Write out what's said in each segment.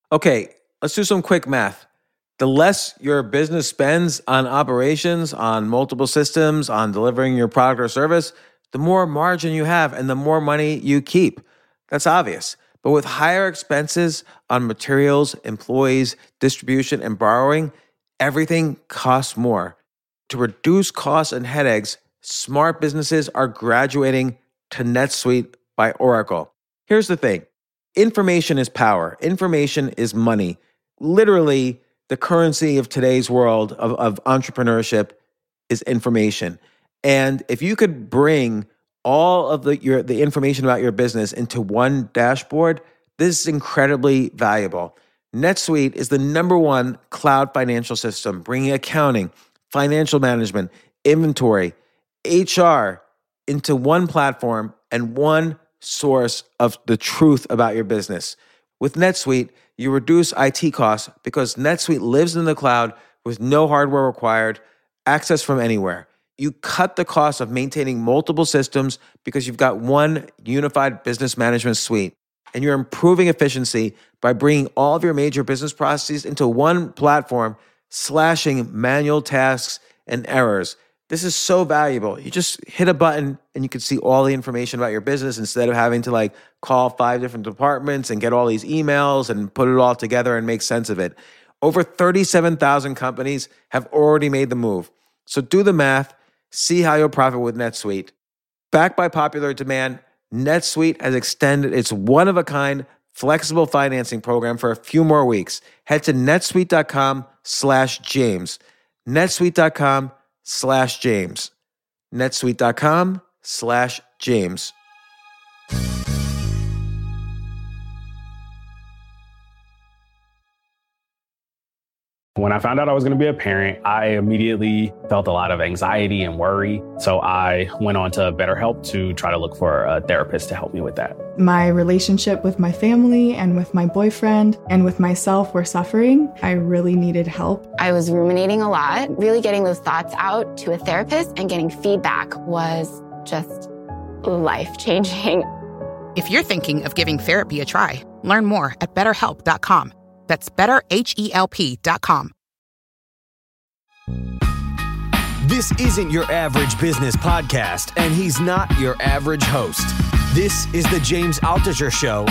Okay, let's do some quick math. The less your business spends on operations, on multiple systems, on delivering your product or service, the more margin you have and the more money you keep. That's obvious. But with higher expenses on materials, employees, distribution, and borrowing, everything costs more. To reduce costs and headaches, smart businesses are graduating to NetSuite by Oracle. Here's the thing. Information is power. Information is money. Literally, the currency of today's world of entrepreneurship is information. And if you could bring all of the information about your business into one dashboard, this is incredibly valuable. NetSuite is the number one cloud financial system, bringing accounting, financial management, inventory, HR into one platform and one source of the truth about your business. With NetSuite, you reduce IT costs because NetSuite lives in the cloud with no hardware required, access from anywhere. You cut the cost of maintaining multiple systems because you've got one unified business management suite. And you're improving efficiency by bringing all of your major business processes into one platform, slashing manual tasks and errors. This is so valuable. You just hit a button and you can see all the information about your business instead of having to call 5 different departments and get all these emails and put it all together and make sense of it. Over 37,000 companies have already made the move. So do the math, see how you'll profit with NetSuite. Backed by popular demand, NetSuite has extended its one-of-a-kind flexible financing program for a few more weeks. Head to netsuite.com/James. netsuite.com/James. netsuite.com/James. When I found out I was going to be a parent, I immediately felt a lot of anxiety and worry. So I went on to BetterHelp to try to look for a therapist to help me with that. My relationship with my family and with my boyfriend and with myself were suffering. I really needed help. I was ruminating a lot. Really getting those thoughts out to a therapist and getting feedback was just life-changing. If you're thinking of giving therapy a try, learn more at BetterHelp.com. That's BetterHelp.com. This isn't your average business podcast, and he's not your average host. This is the James Altucher Show.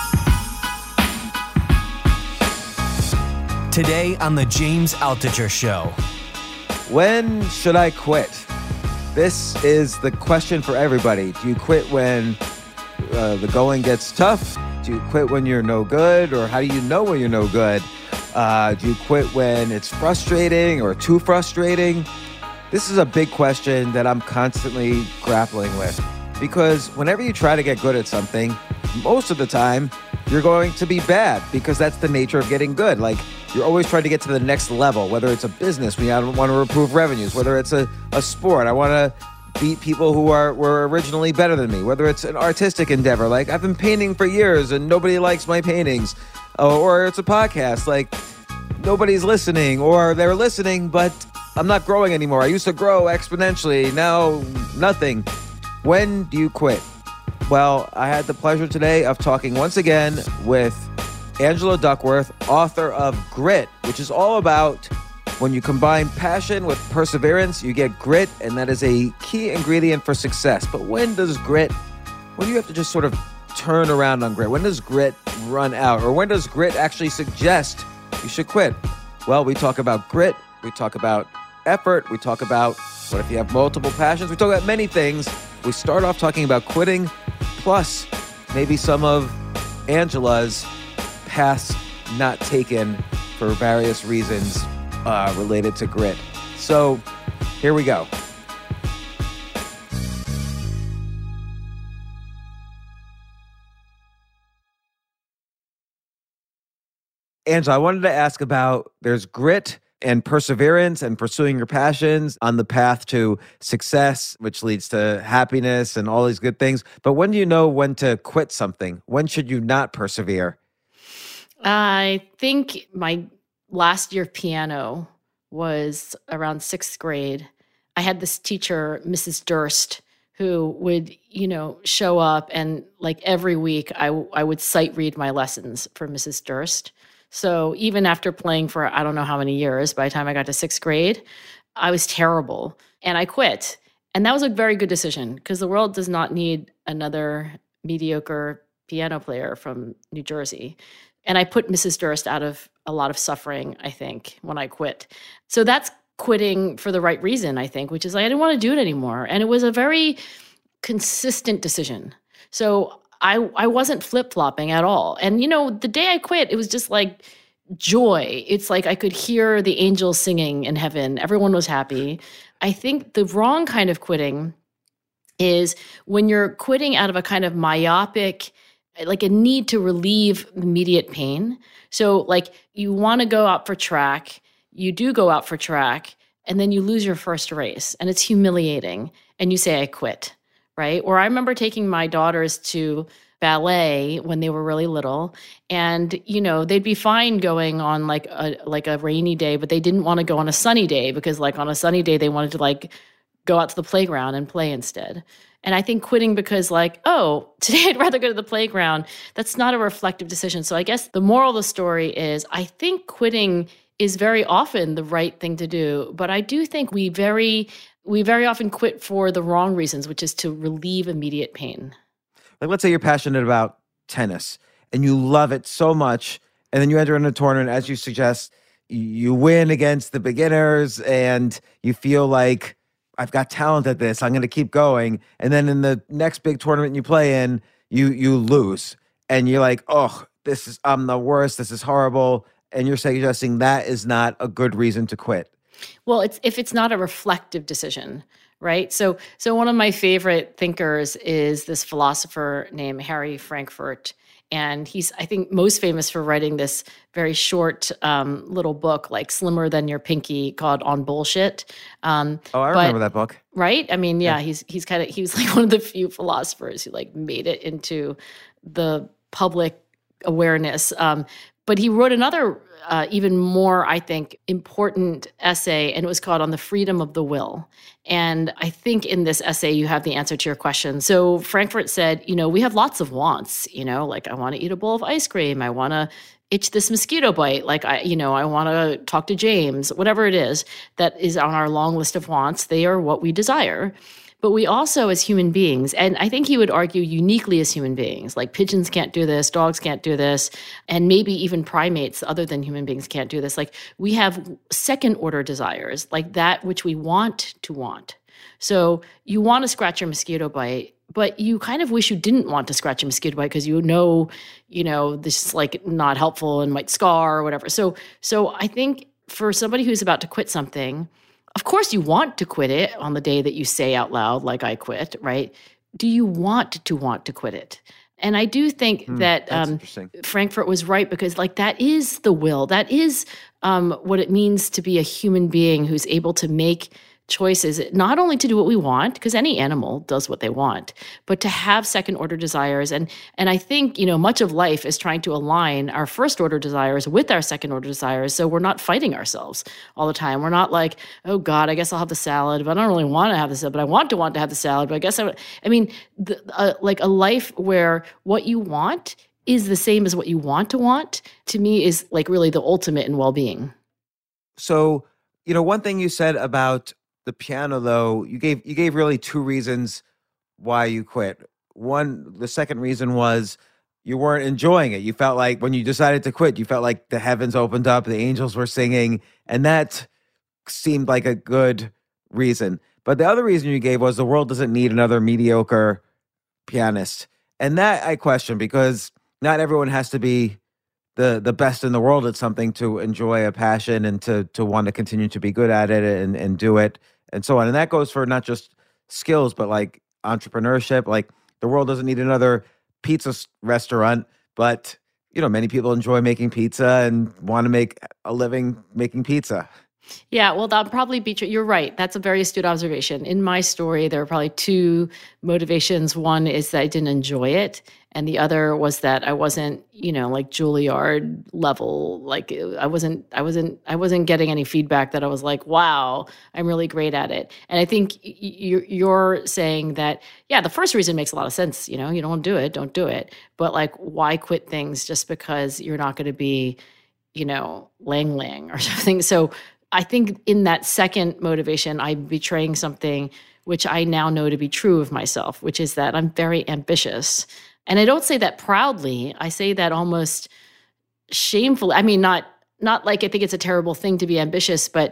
Today on the James Altucher Show. When should I quit? This is the question for everybody. Do you quit when the going gets tough? Do you quit when you're no good? Or how do you know when you're no good? Do you quit when it's frustrating or too frustrating? This is a big question that I'm constantly grappling with. Because whenever you try to get good at something, most of the time, you're going to be bad because that's the nature of getting good. You're always trying to get to the next level, whether it's a business, I want to improve revenues, whether it's a sport, I want to beat people who were originally better than me, whether it's an artistic endeavor, I've been painting for years and nobody likes my paintings, or it's a podcast, nobody's listening, or they're listening, but I'm not growing anymore. I used to grow exponentially, now nothing. When do you quit? Well, I had the pleasure today of talking once again with Angela Duckworth, author of Grit, which is all about when you combine passion with perseverance, you get grit, and that is a key ingredient for success. But when do you have to just sort of turn around on grit? When does grit run out? Or when does grit actually suggest you should quit? Well, we talk about grit, we talk about effort, we talk about what if you have multiple passions, we talk about many things. We start off talking about quitting, plus maybe some of Angela's paths not taken for various reasons related to grit. So here we go. Angela, I wanted to ask about there's grit and perseverance and pursuing your passions on the path to success, which leads to happiness and all these good things. But when do you know when to quit something? When should you not persevere? I think my last year of piano was around 6th grade. I had this teacher, Mrs. Durst, who would, show up and every week I would sight read my lessons for Mrs. Durst. So even after playing for I don't know how many years, by the time I got to 6th grade, I was terrible and I quit. And that was a very good decision because the world does not need another mediocre piano player from New Jersey. And I put Mrs. Durst out of a lot of suffering, I think, when I quit. So that's quitting for the right reason, I think, which is like, I didn't want to do it anymore. And it was a very consistent decision. So I wasn't flip-flopping at all. And, the day I quit, it was just like joy. It's like I could hear the angels singing in heaven. Everyone was happy. I think the wrong kind of quitting is when you're quitting out of a kind of myopic, like a need to relieve immediate pain. So like you want to go out for track, you do go out for track, and then you lose your first race and it's humiliating and you say, I quit, right? Or I remember taking my daughters to ballet when they were really little and, they'd be fine going on like a rainy day, but they didn't want to go on a sunny day because like on a sunny day, they wanted to like go out to the playground and play instead. And I think quitting because like, oh, today I'd rather go to the playground, that's not a reflective decision. So I guess the moral of the story is I think quitting is very often the right thing to do. But I do think we very often quit for the wrong reasons, which is to relieve immediate pain. Like, let's say you're passionate about tennis and you love it so much, and then you enter in a tournament, as you suggest, you win against the beginners and you feel like, I've got talent at this, I'm going to keep going. And then in the next big tournament you play in, you lose. And you're like, oh, I'm the worst, this is horrible. And you're suggesting that is not a good reason to quit. Well, if it's not a reflective decision, right? So one of my favorite thinkers is this philosopher named Harry Frankfurt. And he's, I think, most famous for writing this very short little book, like slimmer than your pinky, called On Bullshit. I remember that book. Right? I mean, yeah. he was like one of the few philosophers who like made it into the public awareness. But he wrote another even more, I think, important essay, and it was called On the Freedom of the Will. And I think in this essay, you have the answer to your question. So Frankfurt said, we have lots of wants, like I want to eat a bowl of ice cream. I want to itch this mosquito bite. Like, I want to talk to James, whatever it is that is on our long list of wants. They are what we desire. But we also, as human beings, and I think he would argue uniquely as human beings, like pigeons can't do this, dogs can't do this, and maybe even primates other than human beings can't do this. Like we have second order desires, like that which we want to want. So you want to scratch your mosquito bite, but you kind of wish you didn't want to scratch a mosquito bite because this is like not helpful and might scar or whatever. So I think for somebody who's about to quit something, of course, you want to quit it on the day that you say out loud, like I quit, right? Do you want to quit it? And I do think that Frankfurt was right because like that is the will. That is what it means to be a human being who's able to make choices, not only to do what we want, because any animal does what they want, but to have second order desires. And I think, much of life is trying to align our first order desires with our second order desires. So we're not fighting ourselves all the time. We're not like, oh God, I guess I'll have the salad, but I don't really want to have the salad, but I want to have the salad, but I guess like a life where what you want is the same as what you want, to me is like really the ultimate in well-being. So, one thing you said about the piano, though, you gave really two reasons why you quit. The second reason was you weren't enjoying it. You felt like when you decided to quit, you felt like the heavens opened up, the angels were singing, and that seemed like a good reason. But the other reason you gave was the world doesn't need another mediocre pianist. And that I question because not everyone has to be the best in the world at something to enjoy a passion and to want to continue to be good at it and do it and so on. And that goes for not just skills, but like entrepreneurship. Like the world doesn't need another pizza restaurant, but many people enjoy making pizza and want to make a living making pizza. Yeah, well, that'll probably be true. You're right. That's a very astute observation. In my story, there are probably two motivations. One is that I didn't enjoy it. And the other was that I wasn't, like Juilliard level. Like I wasn't getting any feedback that I was like, wow, I'm really great at it. And I think you're saying that, yeah, the first reason makes a lot of sense. You don't want to do it, don't do it. But like, why quit things just because you're not going to be Lang Lang or something. So I think in that second motivation, I'm betraying something which I now know to be true of myself, which is that I'm very ambitious. And I don't say that proudly. I say that almost shamefully. I mean, not like I think it's a terrible thing to be ambitious, but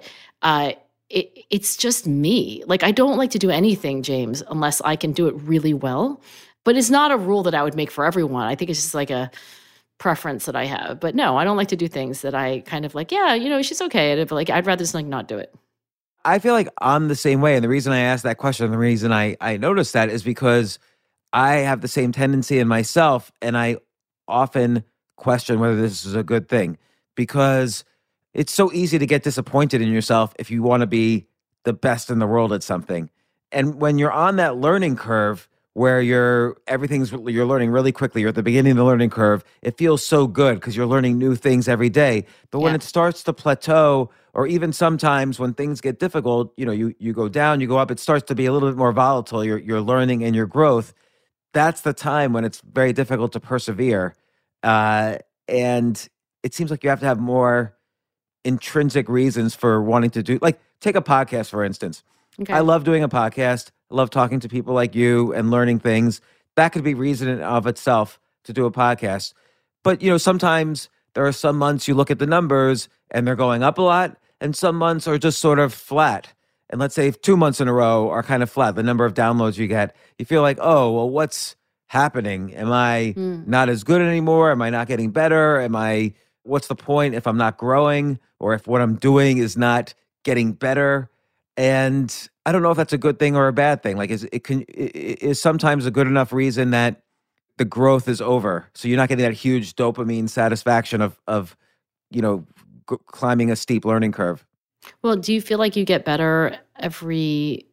it's just me. Like, I don't like to do anything, James, unless I can do it really well. But it's not a rule that I would make for everyone. I think it's just like a preference that I have. But no, I don't like to do things that I kind of like, she's okay at it, but like, I'd rather just like not do it. I feel like I'm the same way. And the reason I asked that question, the reason I noticed that is because I have the same tendency in myself. And I often question whether this is a good thing, because it's so easy to get disappointed in yourself if you want to be the best in the world at something. And when you're on that learning curve where you're learning really quickly, you're at the beginning of the learning curve, it feels so good because you're learning new things every day. But when it starts to plateau, or even sometimes when things get difficult, you go down, you go up, it starts to be a little bit more volatile, your learning and your growth. That's the time when it's very difficult to persevere. And it seems like you have to have more intrinsic reasons for wanting to do, like, take a podcast, for instance. Okay. I love doing a podcast. I love talking to people like you and learning things. That could be reason in of itself to do a podcast. But, sometimes there are some months you look at the numbers and they're going up a lot, and some months are just sort of flat. And let's say if 2 months in a row are kind of flat, the number of downloads you get, you feel like, oh, well, what's happening? Am I not as good anymore? Am I not getting better? What's the point if I'm not growing, or if what I'm doing is not getting better? And I don't know if that's a good thing or a bad thing. Like, is sometimes a good enough reason that the growth is over, so you're not getting that huge dopamine satisfaction of climbing a steep learning curve? Well, do you feel like you get better every,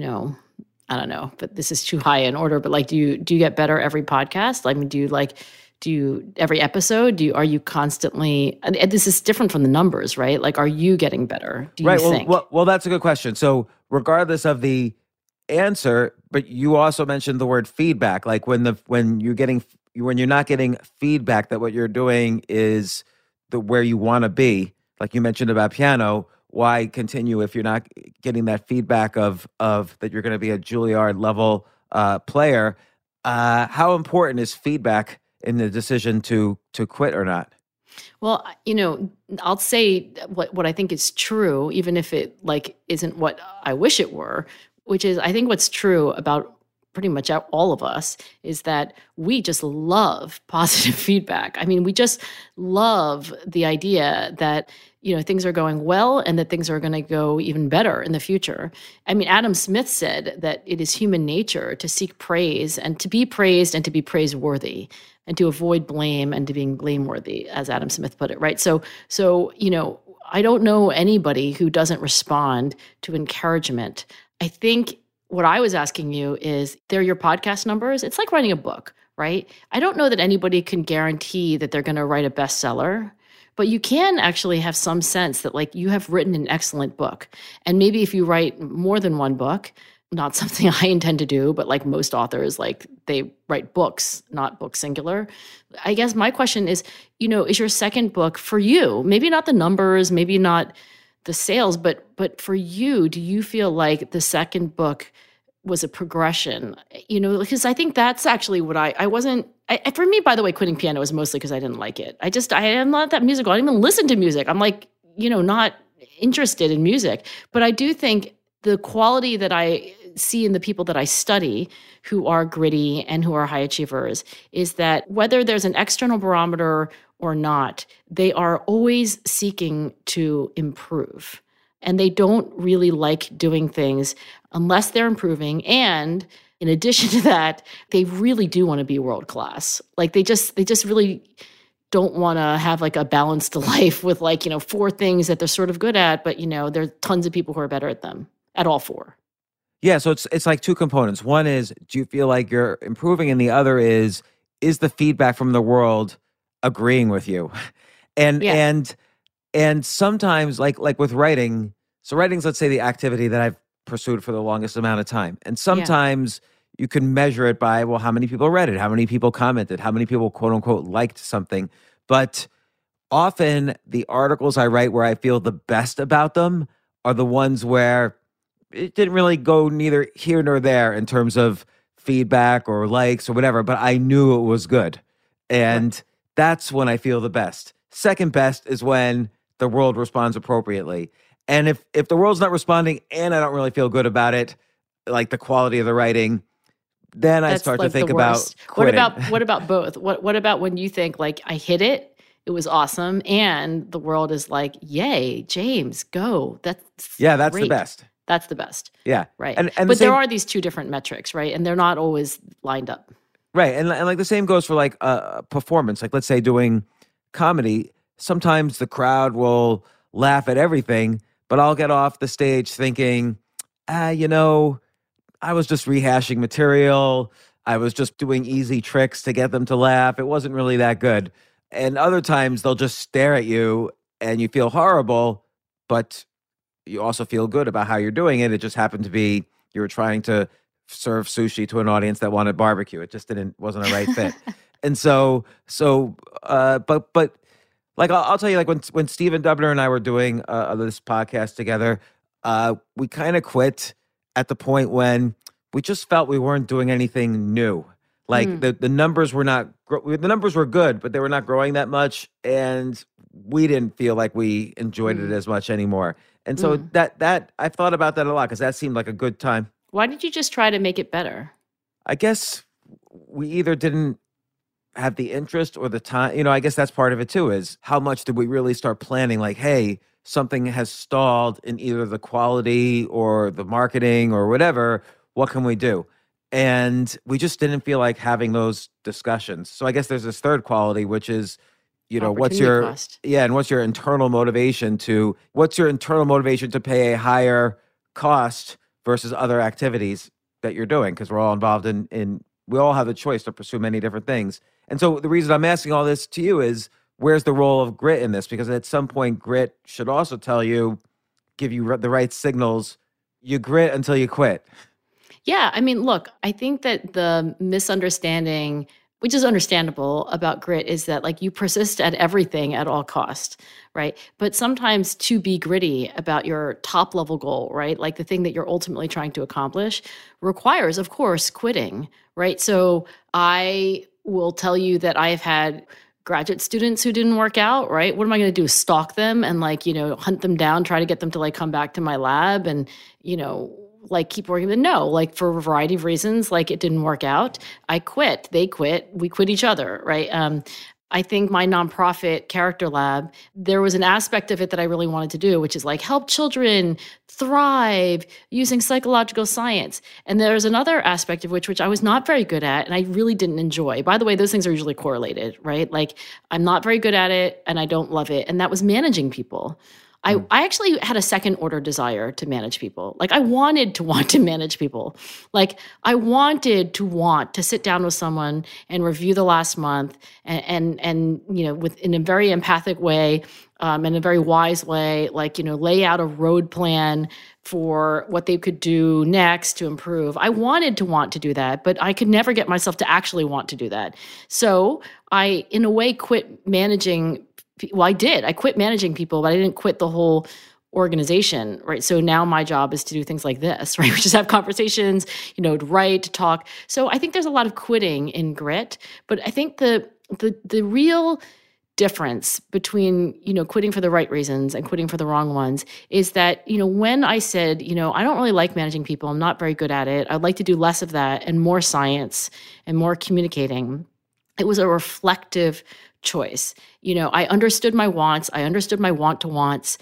I don't know, but this is too high in order, but like, do you get better every podcast? I mean, do you every episode? Are you constantly, and this is different from the numbers, right? Like, are you getting better? Do you think? Well, that's a good question. So regardless of the answer, but you also mentioned the word feedback. Like, when you're not getting feedback that what you're doing is where you want to be, like you mentioned about piano, why continue if you're not getting that feedback of that you're going to be a Juilliard level player? How important is feedback in the decision to quit or not? Well, I'll say what I think is true, even if it isn't what I wish it were, which is, I think what's true about pretty much all of us is that we just love positive feedback. I mean, we just love the idea that, things are going well and that things are going to go even better in the future. I mean, Adam Smith said that it is human nature to seek praise and to be praised and to be praiseworthy, and to avoid blame and to being blameworthy, as Adam Smith put it, right? So, I don't know anybody who doesn't respond to encouragement. I think what I was asking you is, they're your podcast numbers. It's like writing a book, right? I don't know that anybody can guarantee that they're going to write a bestseller, but you can actually have some sense that like you have written an excellent book. And maybe if you write more than one book, not something I intend to do, but like most authors, like they write books, not book singular. I guess my question is, is your second book for you? Maybe not the numbers, maybe not the sales, but for you, do you feel like the second book was a progression? Because I think that's actually what for me, by the way, quitting piano was mostly because I didn't like it. I am not that musical. I don't even listen to music. I'm like, not interested in music. But I do think the quality that I see in the people that I study who are gritty and who are high achievers is that whether there's an external barometer or not, they are always seeking to improve. And they don't really like doing things unless they're improving. And in addition to that, they really do want to be world class. Like they just really don't want to have like a balanced life with 4 things that they're sort of good at, but there are tons of people who are better at them, at all 4. Yeah, so it's like 2 components. One is, do you feel like you're improving? And the other is the feedback from the world agreeing with you? And sometimes like with writing, so writing's, let's say, the activity that I've pursued for the longest amount of time. And sometimes you can measure it by, well, how many people read it? How many people commented? How many people, quote unquote, liked something? But often the articles I write where I feel the best about them are the ones where it didn't really go neither here nor there in terms of feedback or likes or whatever, but I knew it was good. And that's when I feel the best. Second best is when the world responds appropriately. And if the world's not responding and I don't really feel good about it, like the quality of the writing, then I start to think about quitting. What about both? What about when you think like I hit it, it was awesome, and the world is like, yay, James, go. That's that's great. the best. That's the best. Yeah. Right. And but there are these two different metrics, right? And they're not always lined up. Right. And like the same goes for like a performance. Like let's say doing comedy, sometimes the crowd will laugh at everything, but I'll get off the stage thinking, I was just rehashing material. I was just doing easy tricks to get them to laugh. It wasn't really that good. And other times they'll just stare at you and you feel horrible, but you also feel good about how you're doing it. It just happened to be you were trying to serve sushi to an audience that wanted barbecue. It just wasn't a right fit. And but like I'll tell you, like when Stephen Dubner and I were doing this podcast together, we kind of quit at the point when we just felt we weren't doing anything new. Like the numbers were the numbers were good, but they were not growing that much, and we didn't feel like we enjoyed it as much anymore. And so that I've thought about that a lot because that seemed like a good time. Why did you just try to make it better? I guess we either didn't have the interest or the time. I guess that's part of it too, is how much did we really start planning? Like, hey, something has stalled in either the quality or the marketing or whatever. What can we do? And we just didn't feel like having those discussions. So I guess there's this third quality, which is, what's your cost. And what's your internal motivation to pay a higher cost versus other activities that you're doing? Because we're all involved in we all have the choice to pursue many different things. And so the reason I'm asking all this to you is, where's the role of grit in this? Because at some point, grit should also give you the right signals. You grit until you quit. Yeah. I mean, look, I think that the misunderstanding, which is understandable, about grit is that like you persist at everything at all cost, right? But sometimes to be gritty about your top level goal, right? Like the thing that you're ultimately trying to accomplish requires, of course, quitting, right? So I will tell you that I've had graduate students who didn't work out, right? What am I going to do? Stalk them and hunt them down, try to get them to come back to my lab and, keep working with them? No, for a variety of reasons, it didn't work out. I quit. They quit. We quit each other, right? I think my nonprofit Character Lab, there was an aspect of it that I really wanted to do, which is help children thrive using psychological science. And there's another aspect of which I was not very good at and I really didn't enjoy. By the way, those things are usually correlated, right? I'm not very good at it and I don't love it. And that was managing people. I actually had a second order desire to manage people. I wanted to want to manage people. I wanted to want to sit down with someone and review the last month and in a very empathic way, in a very wise way, lay out a road plan for what they could do next to improve. I wanted to want to do that, but I could never get myself to actually want to do that. So I, in a way, quit managing. Well, I did. I quit managing people, but I didn't quit the whole organization, right? So now my job is to do things like this, right? We just have conversations, to write, to talk. So I think there's a lot of quitting in grit, but I think the real difference between, quitting for the right reasons and quitting for the wrong ones is that, when I said, I don't really like managing people, I'm not very good at it, I'd like to do less of that and more science and more communicating, it was a reflective choice. I understood my wants. I understood my want-to-wants.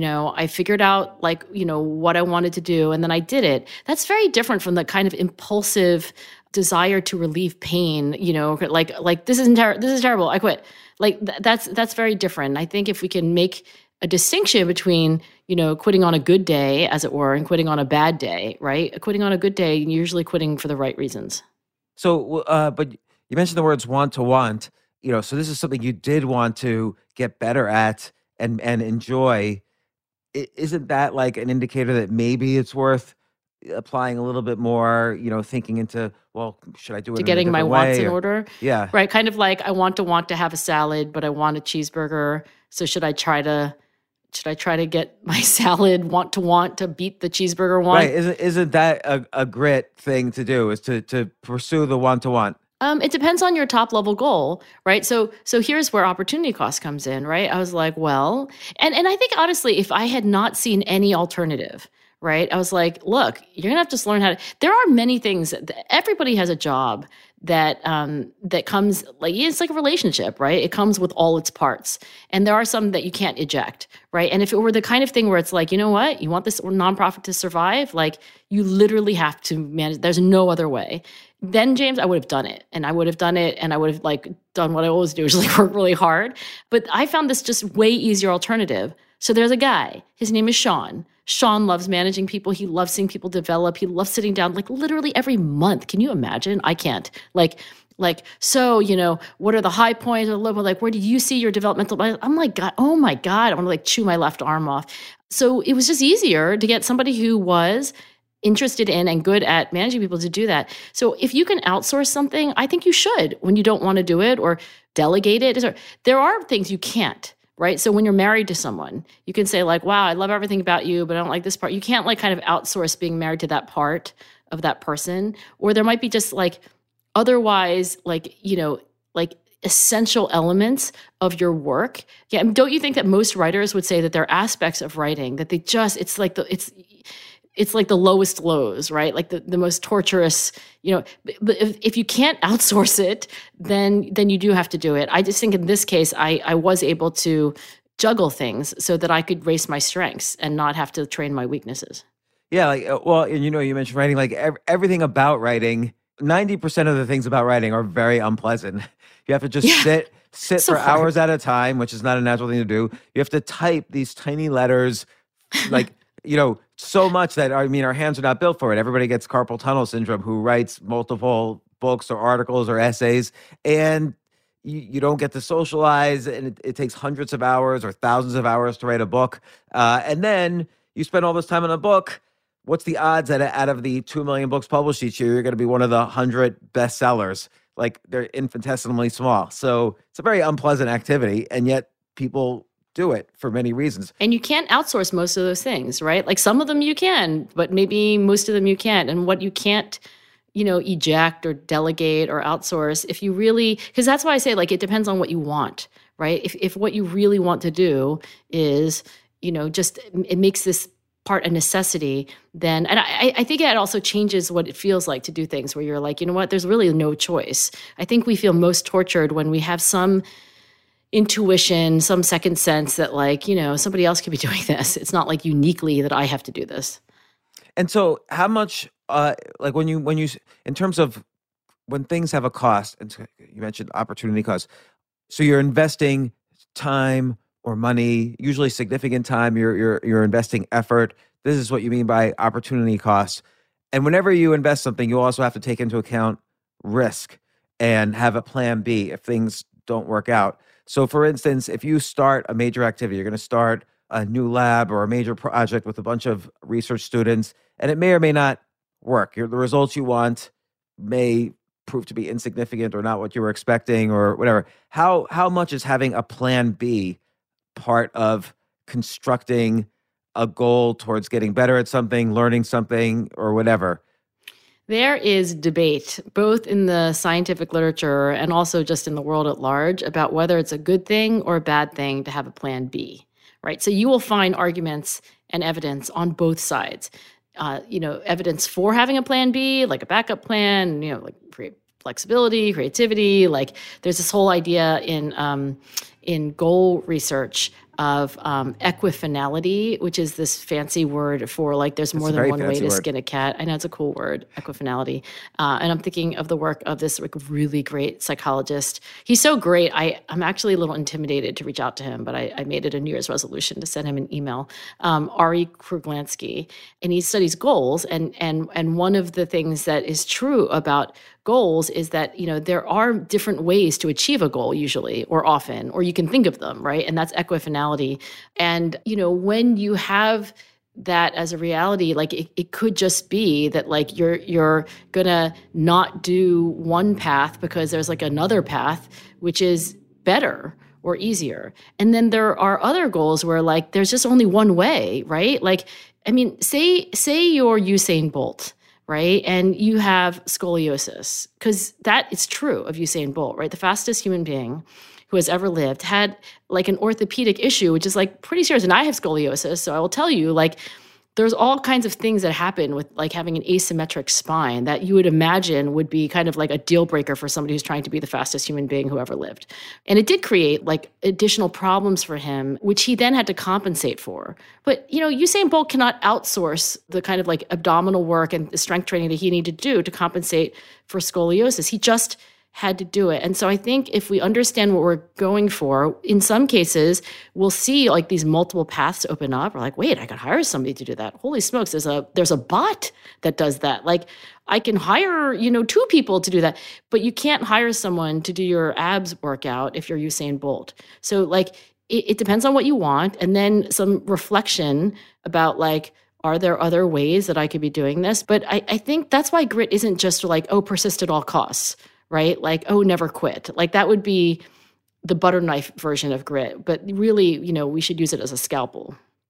I figured out what I wanted to do, and then I did it. That's very different from the kind of impulsive desire to relieve pain. This is terrible. I quit. That's very different. I think if we can make a distinction between quitting on a good day, as it were, and quitting on a bad day, right? Quitting on a good day, you're usually quitting for the right reasons. So, but you mentioned the words want to want. So this is something you did want to get better at and enjoy. Isn't that an indicator that maybe it's worth applying a little bit more, thinking into, well, should I do it to in a getting my different wants way, in or- order. Yeah. Right. Kind of like I want to have a salad, but I want a cheeseburger. So should I try to get my salad want to beat the cheeseburger want? Right. Isn't that a grit thing to do, is to pursue the want to want? It depends on your top level goal, right? So here's where opportunity cost comes in, right? I was like, well, and I think honestly, if I had not seen any alternative, right? I was like, look, you're gonna have to just learn how to. There are many things. Everybody has a job that comes like, it's like a relationship, right? It comes with all its parts, and there are some that you can't eject, right? And if it were the kind of thing where it's like, you know what, you want this nonprofit to survive, like you literally have to manage. There's no other way. Then, James, I would have done it, and I would have like done what I always do, which is like work really hard. But I found this just way easier alternative. So there's a guy. His name is Sean. Sean loves managing people. He loves seeing people develop. He loves sitting down like literally every month. Can you imagine? I can't. So, what are the high points or the low points? Like, where do you see your developmental? I'm like, God, oh my God, I want to like chew my left arm off. So it was just easier to get somebody who was interested in and good at managing people to do that. So if you can outsource something, I think you should when you don't want to do it, or delegate it. There are things you can't. Right. So when you're married to someone, you can say like, wow, I love everything about you, but I don't like this part. You can't like kind of outsource being married to that part of that person. Or there might be just like otherwise like, like essential elements of your work. Yeah. And don't you think that most writers would say that there are aspects of writing that it's like the lowest lows, right? Like the most torturous, but if you can't outsource it, then you do have to do it. I just think in this case, I was able to juggle things so that I could race my strengths and not have to train my weaknesses. Yeah. And you mentioned writing, like everything about writing, 90% of the things about writing are very unpleasant. You have to just sit so for hard. hours at a time, which is not a natural thing to do. You have to type these tiny letters, like, so much that, our hands are not built for it. Everybody gets carpal tunnel syndrome who writes multiple books or articles or essays, and you don't get to socialize, and it takes hundreds of hours or thousands of hours to write a book. And then you spend all this time on a book. What's the odds that out of the 2 million books published each year, you're going to be one of the 100 bestsellers? Like, they're infinitesimally small. So it's a very unpleasant activity, and yet people do it for many reasons. And you can't outsource most of those things, right? Like some of them you can, but maybe most of them you can't. And what you can't, eject or delegate or outsource, if you really, because that's why I say like it depends on what you want, right? If what you really want to do is, just it makes this part a necessity, then, and I think it also changes what it feels like to do things where you're like, you know what, there's really no choice. I think we feel most tortured when we have some intuition, some second sense that like, somebody else could be doing this. It's not like uniquely that I have to do this. And so how much, like when you, in terms of when things have a cost, and you mentioned opportunity cost, so you're investing time or money, usually significant time, you're investing effort. This is what you mean by opportunity costs. And whenever you invest something, you also have to take into account risk and have a plan B if things don't work out. So for instance, if you start a major activity, you're going to start a new lab or a major project with a bunch of research students, and it may or may not work. The results you want may prove to be insignificant or not what you were expecting or whatever. How much is having a plan B part of constructing a goal towards getting better at something, learning something, or whatever? There is debate, both in the scientific literature and also just in the world at large, about whether it's a good thing or a bad thing to have a plan B, right? So you will find arguments and evidence on both sides. Evidence for having a plan B, like a backup plan, like flexibility, creativity. Like there's this whole idea in goal research of equifinality, which is this fancy word for like there's more than one way to skin a cat. I know it's a cool word, equifinality. And I'm thinking of the work of this like really great psychologist. He's so great. I'm actually a little intimidated to reach out to him, but I made it a New Year's resolution to send him an email. Ari Kruglansky, and he studies goals. And one of the things that is true about goals is that, there are different ways to achieve a goal usually or often, or you can think of them, right? And that's equifinality. And, when you have that as a reality, like it could just be that like you're gonna not do one path because there's like another path which is better or easier. And then there are other goals where like there's just only one way, right? Like, I mean, say you're Usain Bolt, right? And you have scoliosis, because that is true of Usain Bolt, right? The fastest human being who has ever lived had like an orthopedic issue, which is like pretty serious. And I have scoliosis. So I will tell you, like, there's all kinds of things that happen with like having an asymmetric spine that you would imagine would be kind of like a deal breaker for somebody who's trying to be the fastest human being who ever lived. And it did create like additional problems for him, which he then had to compensate for. But, you know, Usain Bolt cannot outsource the kind of like abdominal work and the strength training that he needed to do to compensate for scoliosis. He just had to do it. And so I think if we understand what we're going for, in some cases, we'll see like these multiple paths open up. We're like, wait, I could hire somebody to do that. Holy smokes, there's a bot that does that. Like I can hire, you know, 2 people to do that, but you can't hire someone to do your abs workout if you're Usain Bolt. So like it depends on what you want. And then some reflection about like, are there other ways that I could be doing this? But I think that's why grit isn't just like, oh, persist at all costs. Right? Like, oh, never quit. Like that would be the butter knife version of grit. But really, you know, we should use it as a scalpel.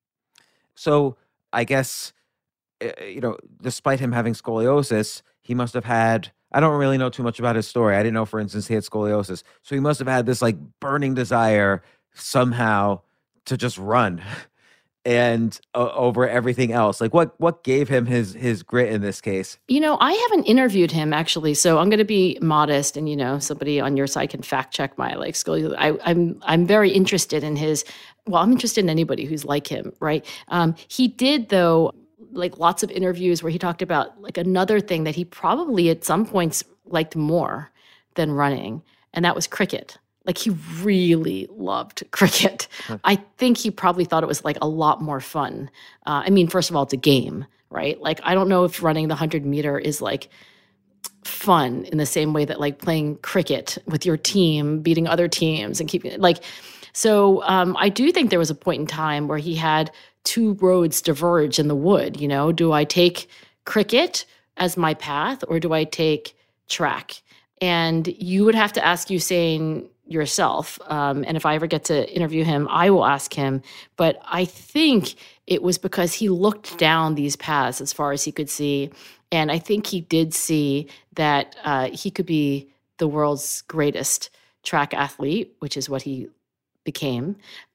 So I guess, you know, despite him having scoliosis, he must have had, I don't really know too much about his story. I didn't know, for instance, he had scoliosis. So he must have had this like burning desire somehow to just run and over everything else. Like what gave him his grit in this case? You know, I haven't interviewed him actually, so I'm going to be modest, and you know, somebody on your side can fact check my like scoliosis. I'm very interested in his. Well, I'm interested in anybody who's like him, right? He did though, like lots of interviews where he talked about like another thing that he probably at some points liked more than running, and that was cricket. Like he really loved cricket. I think he probably thought it was like a lot more fun. I mean, first of all, it's a game, right? Like I don't know if running the 100-meter is like fun in the same way that like playing cricket with your team, beating other teams and keeping it like, so I do think there was a point in time where he had 2 roads diverge in the wood, you know, do I take cricket as my path or do I take track? And you would have to ask Usain yourself. And if I ever get to interview him, I will ask him. But I think it was because he looked down these paths as far as he could see. And I think he did see that he could be the world's greatest track athlete, which is what he became.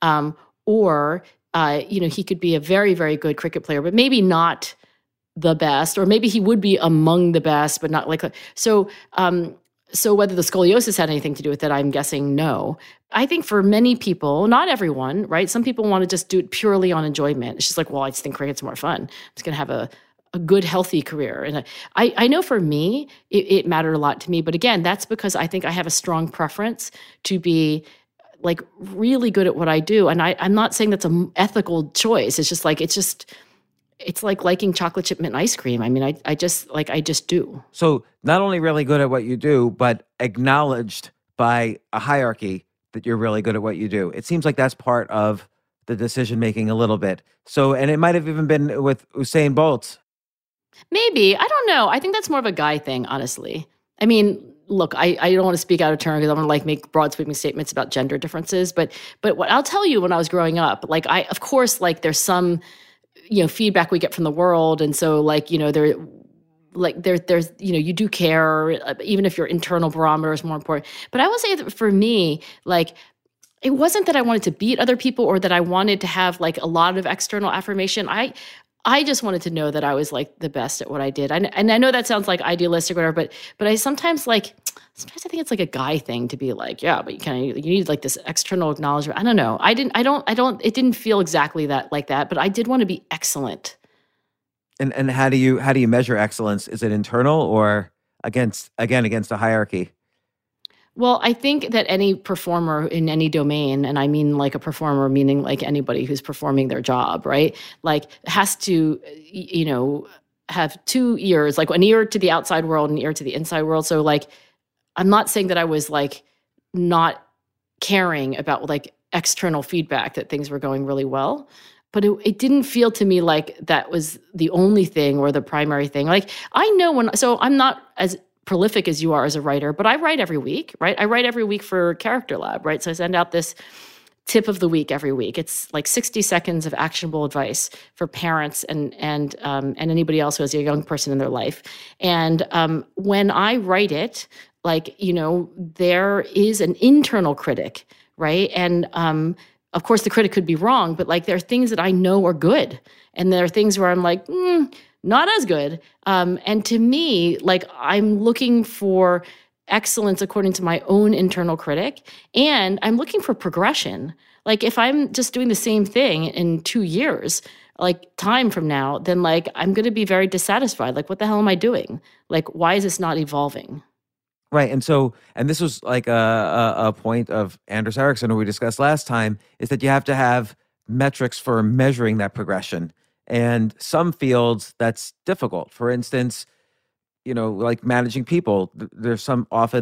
Or, you know, he could be a very, very good cricket player, but maybe not the best, or maybe he would be among the best, but not like, so whether the scoliosis had anything to do with it, I'm guessing no. I think for many people, not everyone, right? Some people want to just do it purely on enjoyment. It's just like, well, I just think cricket's more fun. I'm just going to have a good, healthy career. And I know for me, it mattered a lot to me. But again, that's because I think I have a strong preference to be like really good at what I do. And I'm not saying that's an ethical choice. It's just like, it's like liking chocolate chip mint ice cream. I mean, I just do. So not only really good at what you do, but acknowledged by a hierarchy that you're really good at what you do. It seems like that's part of the decision-making a little bit. So, and it might have even been with Usain Bolt. Maybe. I don't know. I think that's more of a guy thing, honestly. I mean, look, I don't want to speak out of turn because I want to like make broad sweeping statements about gender differences. But what I'll tell you when I was growing up, like of course, like there's some, you know, feedback we get from the world. And so like, you know, there's, you know, you do care, even if your internal barometer is more important. But I will say that for me, like, it wasn't that I wanted to beat other people or that I wanted to have like a lot of external affirmation. I just wanted to know that I was like the best at what I did. And I know that sounds like idealistic or whatever, but I sometimes I think it's like a guy thing to be like, yeah, but you need like this external acknowledgement. I don't know. It didn't feel exactly like that, but I did want to be excellent. And how do you measure excellence? Is it internal or against a hierarchy? Well, I think that any performer in any domain, and I mean like a performer meaning like anybody who's performing their job, right? Like has to, you know, have 2 ears, like an ear to the outside world and an ear to the inside world. So like, I'm not saying that I was like not caring about like external feedback that things were going really well. but it didn't feel to me like that was the only thing or the primary thing. Like I know so I'm not as prolific as you are as a writer, but I write every week, right? I write every week for Character Lab, right? So I send out this tip of the week every week. It's like 60 seconds of actionable advice for parents and anybody else who has a young person in their life. And when I write it, like, there is an internal critic, right? And of course, the critic could be wrong, but like there are things that I know are good. And there are things where I'm like, not as good. And to me, like I'm looking for excellence according to my own internal critic. And I'm looking for progression. Like if I'm just doing the same thing in 2 years, like time from now, then like I'm going to be very dissatisfied. Like, what the hell am I doing? Like, why is this not evolving? Right. And this was like a point of Anders Ericsson, who we discussed last time, is that you have to have metrics for measuring that progression. And some fields that's difficult. For instance, like managing people, there's not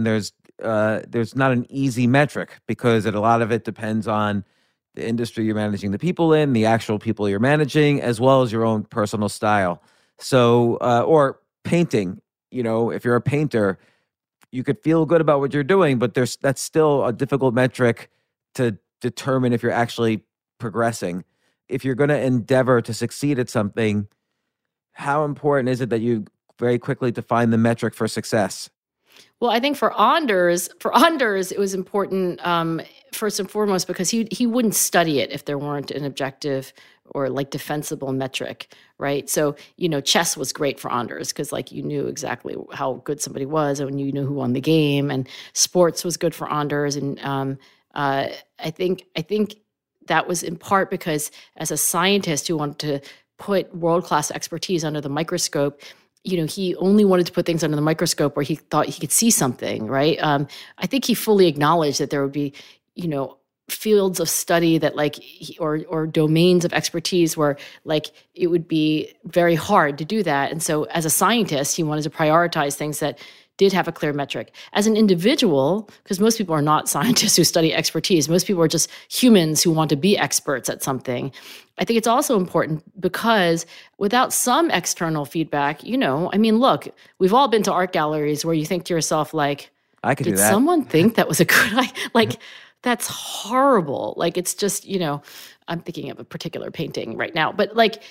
an easy metric because a lot of it depends on the industry you're managing the people in, the actual people you're managing, as well as your own personal style. So, or painting, if you're a painter, you could feel good about what you're doing, but that's still a difficult metric to determine if you're actually progressing. If you're going to endeavor to succeed at something, how important is it that you very quickly define the metric for success? Well, I think for Anders, it was important first and foremost because he wouldn't study it if there weren't an objective or like defensible metric, right? So, chess was great for Anders because like you knew exactly how good somebody was and you knew who won the game, and sports was good for Anders. And I think that was in part because as a scientist who wanted to put world-class expertise under the microscope, he only wanted to put things under the microscope where he thought he could see something, right? I think he fully acknowledged that there would be, fields of study that like, or domains of expertise where like it would be very hard to do that. And so as a scientist, he wanted to prioritize things that did have a clear metric. As an individual, because most people are not scientists who study expertise, most people are just humans who want to be experts at something. I think it's also important because without some external feedback, look, we've all been to art galleries where you think to yourself, like, I could do that. Did someone think that was a good, like, that's horrible. Like, it's just, I'm thinking of a particular painting right now, but like,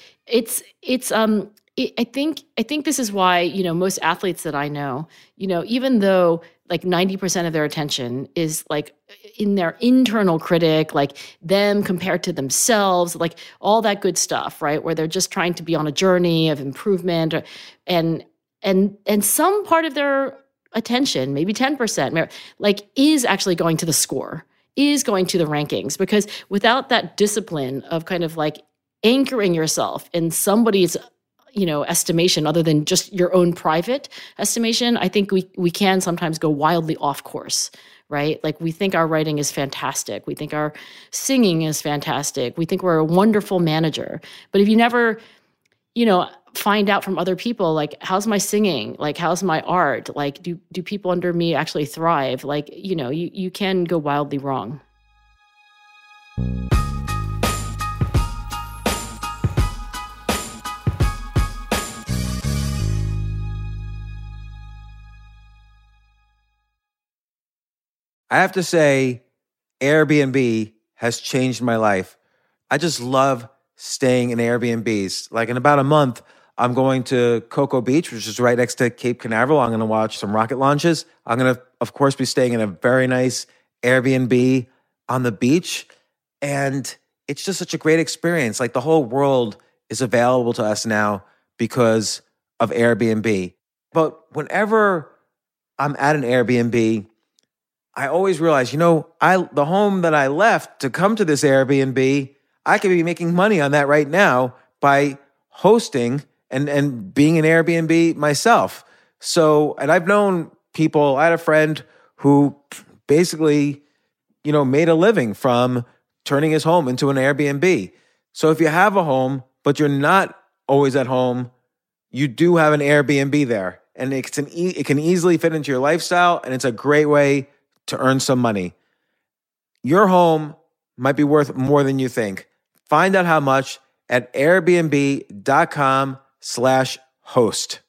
I think this is why, most athletes that I know, even though like 90% of their attention is like in their internal critic, like them compared to themselves, like all that good stuff, right? Where they're just trying to be on a journey of improvement and some part of their attention, maybe 10%, like is actually going to the score, is going to the rankings, because without that discipline of kind of like anchoring yourself in somebody's estimation other than just your own private estimation, I think we can sometimes go wildly off course, right? Like we think our writing is fantastic. We think our singing is fantastic. We think we're a wonderful manager. But if you never, find out from other people, like, how's my singing? Like, how's my art? Like, do people under me actually thrive? Like, you can go wildly wrong. I have to say, Airbnb has changed my life. I just love staying in Airbnbs. Like in about a month, I'm going to Cocoa Beach, which is right next to Cape Canaveral. I'm going to watch some rocket launches. I'm going to, of course, be staying in a very nice Airbnb on the beach. And it's just such a great experience. Like the whole world is available to us now because of Airbnb. But whenever I'm at an Airbnb, I always realize, the home that I left to come to this Airbnb, I could be making money on that right now by hosting and being an Airbnb myself. So, and I've known people, I had a friend who basically, made a living from turning his home into an Airbnb. So if you have a home, but you're not always at home, you do have an Airbnb there. And it can easily fit into your lifestyle, and it's a great way to earn some money. Your home might be worth more than you think. Find out how much at airbnb.com/host.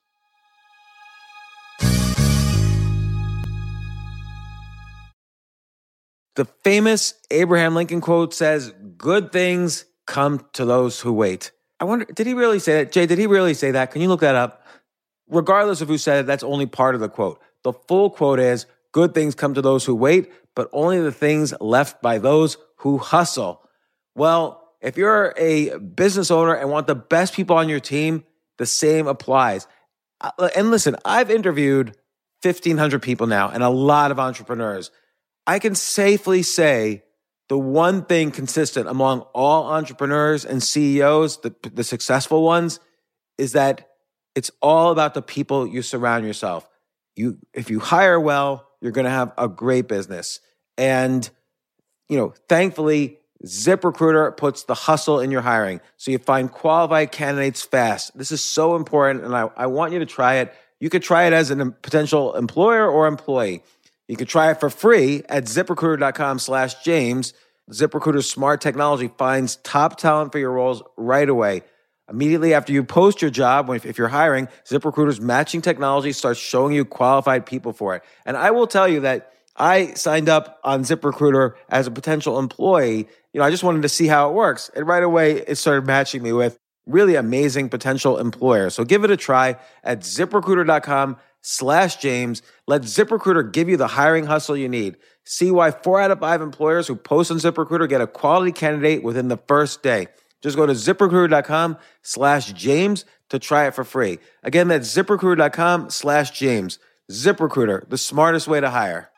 The famous Abraham Lincoln quote says, "Good things come to those who wait." I wonder, did he really say that? Jay, did he really say that? Can you look that up? Regardless of who said it, that's only part of the quote. The full quote is, "Good things come to those who wait, but only the things left by those who hustle." Well, if you're a business owner and want the best people on your team, the same applies. And listen, I've interviewed 1,500 people now and a lot of entrepreneurs. I can safely say the one thing consistent among all entrepreneurs and CEOs, the successful ones, is that it's all about the people you surround yourself. If you hire well, you're going to have a great business. And, thankfully, ZipRecruiter puts the hustle in your hiring, so you find qualified candidates fast. This is so important, and I want you to try it. You could try it as a potential employer or employee. You could try it for free at ZipRecruiter.com/James. ZipRecruiter's smart technology finds top talent for your roles right away. Immediately after you post your job, if you're hiring, ZipRecruiter's matching technology starts showing you qualified people for it. And I will tell you that I signed up on ZipRecruiter as a potential employee. I just wanted to see how it works. And right away, it started matching me with really amazing potential employers. So give it a try at ZipRecruiter.com/James. Let ZipRecruiter give you the hiring hustle you need. See why 4 out of 5 employers who post on ZipRecruiter get a quality candidate within the first day. Just go to ZipRecruiter.com/James to try it for free. Again, that's ZipRecruiter.com/James. ZipRecruiter, the smartest way to hire.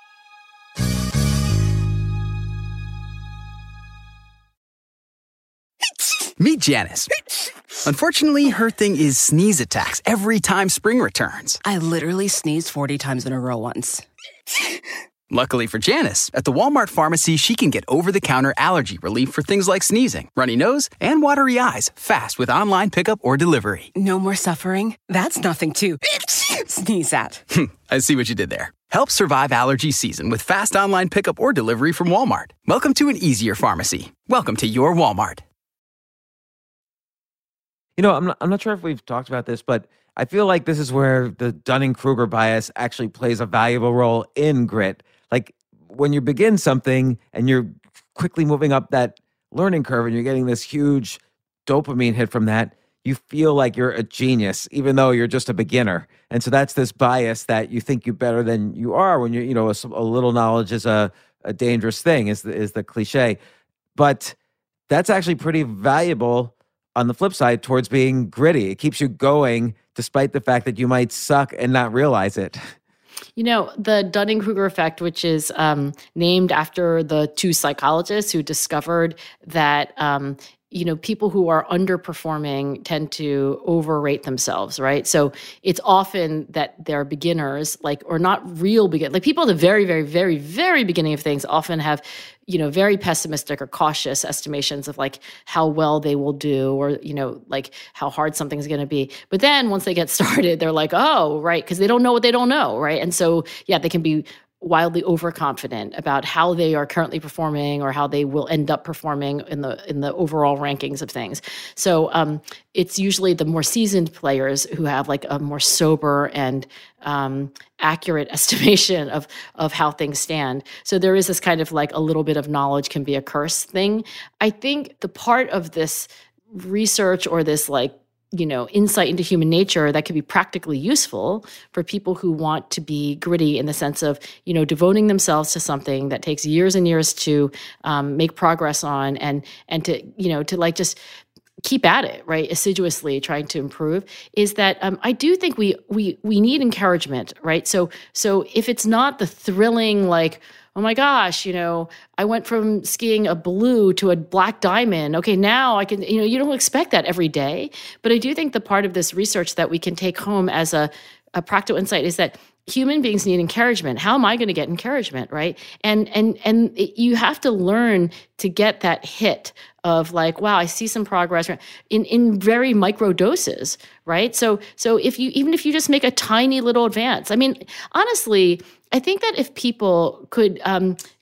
Meet Janice. Unfortunately, her thing is sneeze attacks every time spring returns. I literally sneezed 40 times in a row once. Luckily for Janice, at the Walmart pharmacy, she can get over-the-counter allergy relief for things like sneezing, runny nose, and watery eyes fast with online pickup or delivery. No more suffering? That's nothing to sneeze at. I see what you did there. Help survive allergy season with fast online pickup or delivery from Walmart. Welcome to an easier pharmacy. Welcome to your Walmart. I'm not sure if we've talked about this, but I feel like this is where the Dunning-Kruger bias actually plays a valuable role in grit. Like when you begin something and you're quickly moving up that learning curve and you're getting this huge dopamine hit from that, you feel like you're a genius, even though you're just a beginner. And so that's this bias that you think you're better than you are when a little knowledge is a dangerous thing, is the cliche. But that's actually pretty valuable on the flip side towards being gritty. It keeps you going despite the fact that you might suck and not realize it. The Dunning-Kruger effect, which is named after the 2 psychologists who discovered that people who are underperforming tend to overrate themselves, right? So it's often that they're beginners, or not real beginners. Like people at the very, very, very, very beginning of things often have, very pessimistic or cautious estimations of how well they will do or, how hard something's going to be. But then once they get started, they're like, oh, right, because they don't know what they don't know, right? And so, they can be wildly overconfident about how they are currently performing or how they will end up performing in the overall rankings of things. So it's usually the more seasoned players who have a more sober and accurate estimation of how things stand. So there is this kind of a little bit of knowledge can be a curse thing. I think the part of this research or this insight into human nature that could be practically useful for people who want to be gritty in the sense of, devoting themselves to something that takes years and years to make progress on and to, to just keep at it, right? Assiduously trying to improve is that I do think we need encouragement, right? So if it's not the thrilling, oh my gosh, I went from skiing a blue to a black diamond. Okay, now I can, you don't expect that every day. But I do think the part of this research that we can take home as a practical insight is that human beings need encouragement. How am I going to get encouragement, right? And you have to learn to get that hit of wow, I see some progress in very micro doses, right? So even if you just make a tiny little advance, I mean, honestly, I think that if people could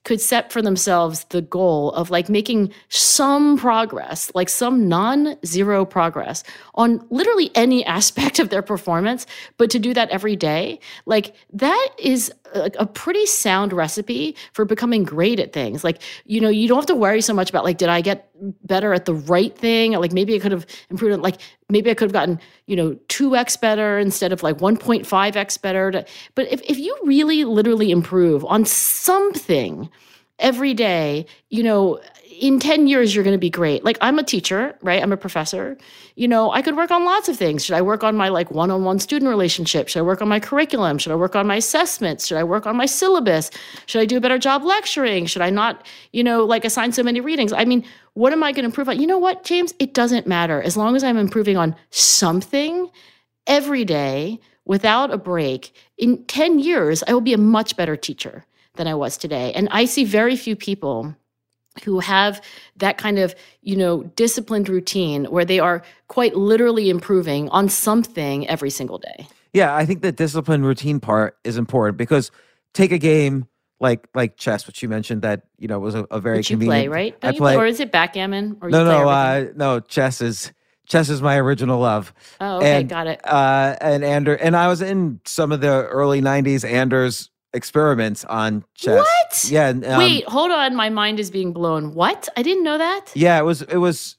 could set for themselves the goal of like making some progress, like some non-zero progress on literally any aspect of their performance, but to do that every day, like that is a pretty sound recipe for becoming great at things. Like, you know, you don't have to worry so much about like, did I get better at the right thing? Or like maybe I could have improved, like maybe I could have gotten, 2x better instead of like 1.5x better. But if you really literally improve on something every day, in 10 years, you're going to be great. Like I'm a teacher, right? I'm a professor. I could work on lots of things. Should I work on my like one-on-one student relationship? Should I work on my curriculum? Should I work on my assessments? Should I work on my syllabus? Should I do a better job lecturing? Should I not, like assign so many readings? I mean, what am I going to improve on? You know what, James? It doesn't matter. As long as I'm improving on something every day without a break, in 10 years, I will be a much better teacher than I was today. And I see very few people who have that kind of, disciplined routine where they are quite literally improving on something every single day. Yeah, I think the discipline routine part is important because take a game like chess, which you mentioned that, was a very which you convenient. Play, right? I play, or is it backgammon? Or no, chess is my original love. Oh, okay, and, got it. And I was in some of the early 90s Anders experiments on chess. What? Yeah. Wait, hold on. My mind is being blown. What? I didn't know that. Yeah, it was.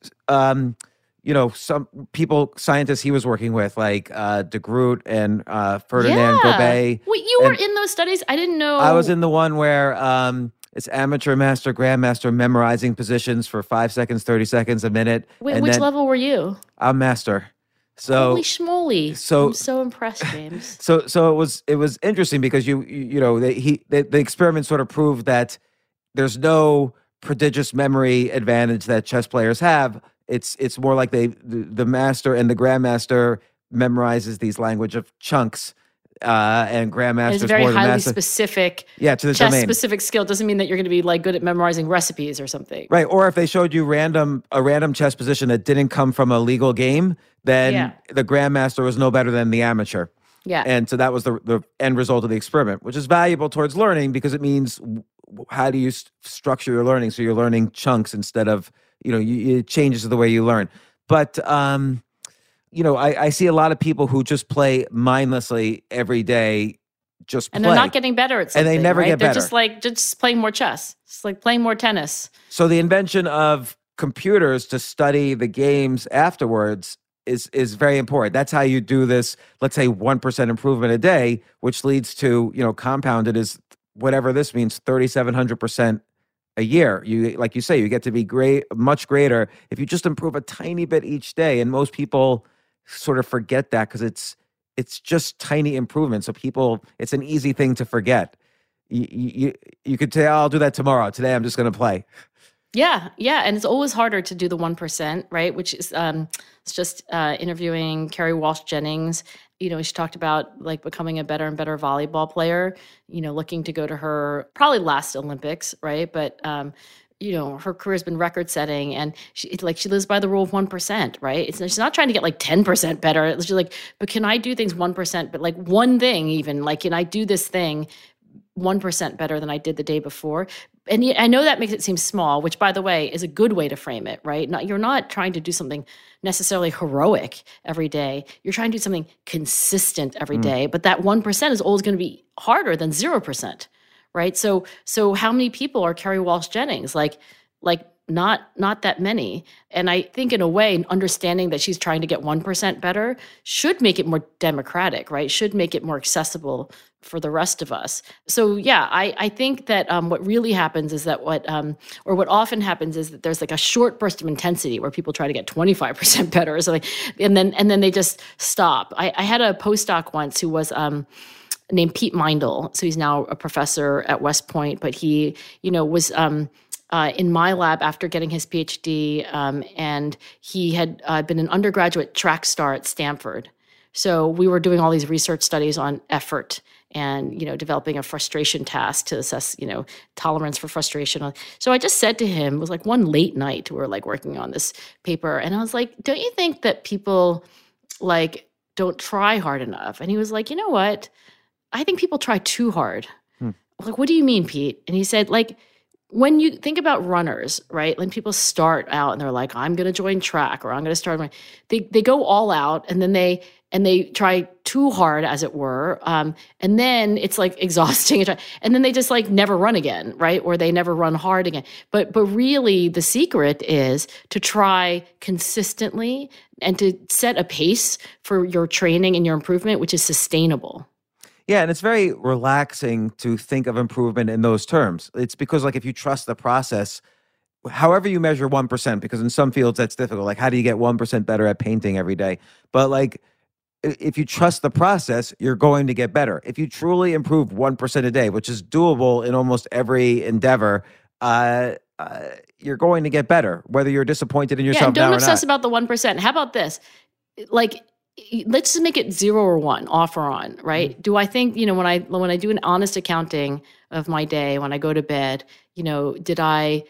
Some scientists he was working with, like de Groot and Ferdinand Gobet. Wait, you were in those studies? I didn't know. I was in the one where it's amateur, master, grandmaster memorizing positions for 5 seconds, 30 seconds, a minute. Wait, which level were you? I'm master. So holy schmoly! So I'm so impressed, James. So it was interesting because the experiment sort of proved that there's no prodigious memory advantage that chess players have. It's more like the master and the grandmaster memorizes these language of chunks, and grandmaster. It's a very highly specific, to the chess domain. Specific skill. Doesn't mean that you're going to be like good at memorizing recipes or something, right? Or if they showed you a random chess position that didn't come from a legal game, then the grandmaster was no better than the amateur. Yeah, and so that was the end result of the experiment, which is valuable towards learning because it means how do you structure your learning so you're learning chunks instead of it changes the way you learn. But I see a lot of people who just play mindlessly every day, and they're not getting better at something. And they never get better. They're just playing more chess. It's like playing more tennis. So the invention of computers to study the games afterwards is very important. That's how you do this, let's say 1% improvement a day, which leads to, compounded is whatever this means, 3,700% a year. You, like you say, you get to be much greater if you just improve a tiny bit each day. And most people sort of forget that because it's just tiny improvements. So it's an easy thing to forget. You could say, I'll do that tomorrow. Today I'm just going to play. Yeah. And it's always harder to do the 1%, right? Which is, it's just interviewing Carrie Walsh Jennings. She talked about like becoming a better and better volleyball player, looking to go to her probably last Olympics, right? But, her career has been record setting and she lives by the rule of 1%, right? She's not trying to get like 10% better. It's just like, but can I do things 1%, but like one thing even, like, can I do this thing 1% better than I did the day before? And I know that makes it seem small, which, by the way, is a good way to frame it, right? You're not trying to do something necessarily heroic every day. You're trying to do something consistent every day. But that 1% is always going to be harder than 0%, right? So how many people are Carrie Walsh Jennings? Like not that many. And I think in a way, understanding that she's trying to get 1% better should make it more democratic, right? Should make it more accessible for the rest of us. So yeah, I think that what really happens is that what often happens is that there's like a short burst of intensity where people try to get 25% better or something, and then they just stop. I had a postdoc once who was named Pete Meindl. So he's now a professor at West Point, but he, was in my lab after getting his PhD, and he had been an undergraduate track star at Stanford. So we were doing all these research studies on effort and, developing a frustration task to assess, tolerance for frustration. So I just said to him, it was like one late night, we were like working on this paper. And I was like, don't you think that people like don't try hard enough? And he was like, you know what? I think people try too hard. Like, what do you mean, Pete? And he said, like, when you think about runners, right? When people start out and they're like, I'm going to join track or I'm going to start, they go all out and then they try too hard, as it were. And then it's like exhausting. And then they just like never run again, right? Or they never run hard again. But really the secret is to try consistently and to set a pace for your training and your improvement, which is sustainable. Yeah, and it's very relaxing to think of improvement in those terms. It's because, like, if you trust the process, however you measure 1%, because in some fields that's difficult. Like, how do you get 1% better at painting every day? But, like, if you trust the process, you're going to get better. If you truly improve 1% a day, which is doable in almost every endeavor, you're going to get better, whether you're disappointed in yourself now or not. Don't obsess about the 1%. How about this? Like, let's just make it 0 or 1, off or on, right? Mm-hmm. Do I think, when I do an honest accounting of my day, when I go to bed, did I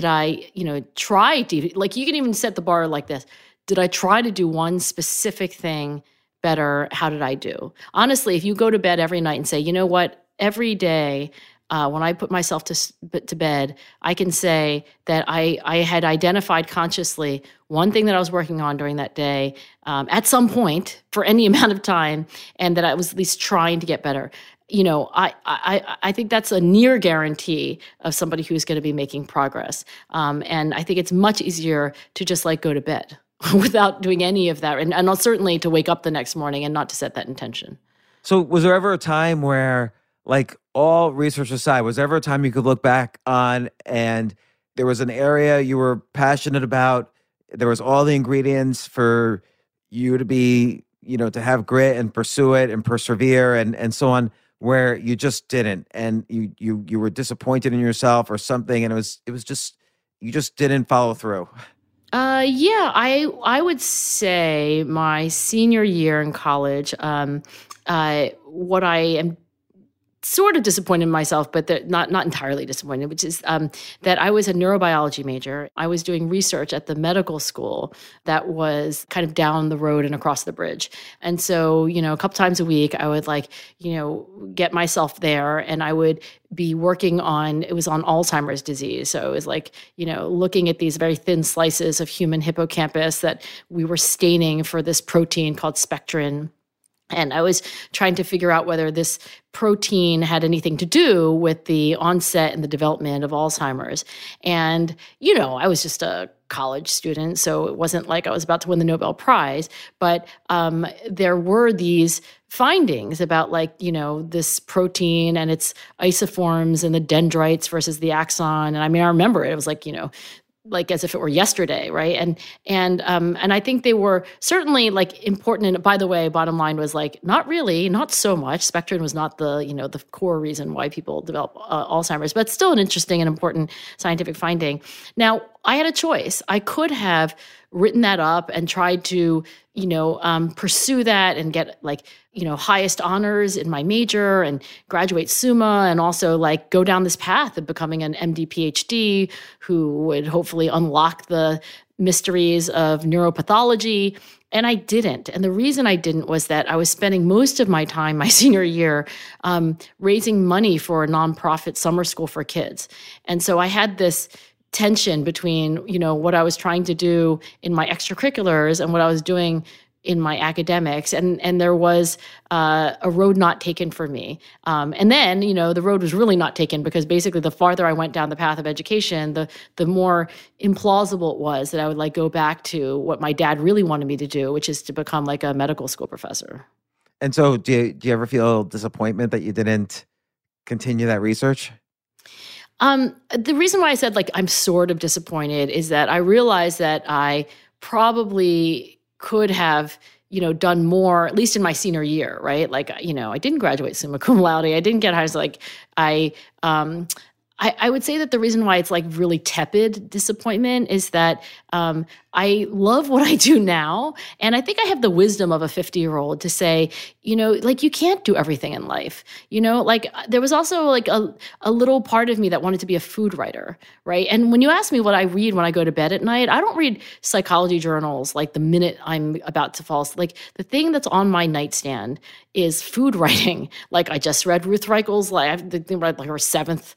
try to, like, you can even set the bar like this. Did I try to do one specific thing better? How did I do? Honestly, if you go to bed every night and say, you know what, every day, when I put myself to bed, I can say that I had identified consciously one thing that I was working on during that day at some point for any amount of time, and that I was at least trying to get better. I think that's a near guarantee of somebody who's going to be making progress. And I think it's much easier to just like go to bed without doing any of that, and certainly to wake up the next morning and not to set that intention. So was there ever a time where, like, all research aside, was there ever a time you could look back on and there was an area you were passionate about, there was all the ingredients for you to be, to have grit and pursue it and persevere and so on, where you just didn't, and you were disappointed in yourself or something, and it was just, you just didn't follow through? Yeah, I would say my senior year in college, what I am sort of disappointed in myself, but not entirely disappointed, which is that I was a neurobiology major. I was doing research at the medical school that was kind of down the road and across the bridge. And so, a couple times a week, I would get myself there, and I would be working on Alzheimer's disease. So it was like, looking at these very thin slices of human hippocampus that we were staining for this protein called spectrin. And I was trying to figure out whether this protein had anything to do with the onset and the development of Alzheimer's. And, I was just a college student, so it wasn't like I was about to win the Nobel Prize. But there were these findings about, this protein and its isoforms and the dendrites versus the axon. And I remember it. It was like as if it were yesterday, right? And I think they were certainly important. And by the way, bottom line was not so much. Spectrin was not the core reason why people develop Alzheimer's, but still an interesting and important scientific finding. Now, I had a choice. I could have written that up and tried to, pursue that and get highest honors in my major and graduate summa, and also go down this path of becoming an MD PhD who would hopefully unlock the mysteries of neuropathology. And I didn't. And the reason I didn't was that I was spending most of my time, my senior year, raising money for a nonprofit summer school for kids. And so I had this tension between, what I was trying to do in my extracurriculars and what I was doing in my academics. And there was a road not taken for me. And then, the road was really not taken, because basically the farther I went down the path of education, the more implausible it was that I would go back to what my dad really wanted me to do, which is to become a medical school professor. And so do you ever feel disappointment that you didn't continue that research? The reason why I said I'm sort of disappointed is that I realized that I probably could have, done more, at least in my senior year, right? I didn't graduate summa cum laude. I didn't get high. I would say that the reason why it's really tepid disappointment is that I love what I do now. And I think I have the wisdom of a 50-year-old to say, you can't do everything in life. There was also a little part of me that wanted to be a food writer, right? And when you ask me what I read when I go to bed at night, I don't read psychology journals the minute I'm about to fall asleep. The thing that's on my nightstand is food writing. I just read Ruth Reichel's, I read her 7th book.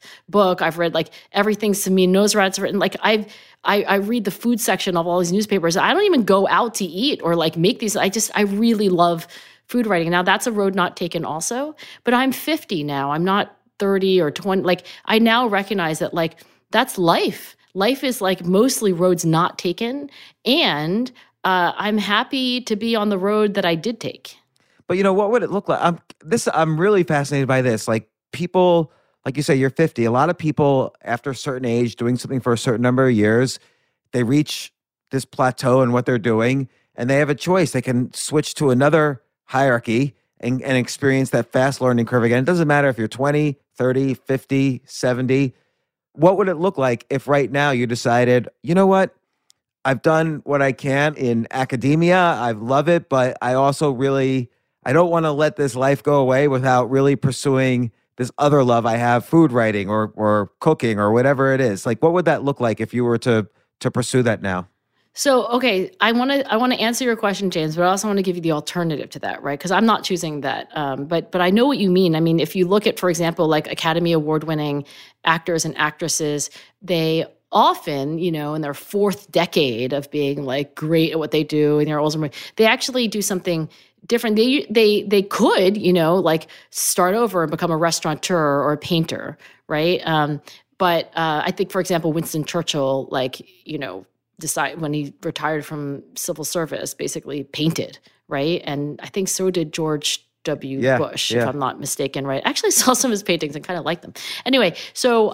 book. I've read like everything Samin Nosrat's written. Like I read the food section of all these newspapers. I don't even go out to eat or like make these. I really love food writing. Now that's a road not taken also, but I'm 50 now. I'm not 30 or 20. Like I now recognize that like that's life. Life is like mostly roads not taken. And I'm happy to be on the road that I did take. But you know, what would it look like? I'm really fascinated by this. Like people, like you say, you're 50. A lot of people after a certain age doing something for a certain number of years, they reach this plateau in what they're doing and they have a choice. They can switch to another hierarchy and experience that fast learning curve again. It doesn't matter if you're 20, 30, 50, 70. What would it look like if right now you decided, you know what? I've done what I can in academia. I love it, but I also I don't want to let this life go away without really pursuing this other love I have, food writing or cooking or whatever it is. Like, what would that look like if you were to pursue that now? So, okay, I want to answer your question, James, but I also want to give you the alternative to that, right? Because I'm not choosing that. But I know what you mean. I mean, if you look at, for example, like Academy Award-winning actors and actresses, they often, you know, in their fourth decade of being like great at what they do in their older, they actually do something different. They could, you know, like start over and become a restaurateur or a painter, right? But I think, for example, Winston Churchill, like, you know, when he retired from civil service, basically painted, right? And I think so did George W. Bush, if I'm not mistaken, right? I actually saw some of his paintings and kind of liked them. Anyway, so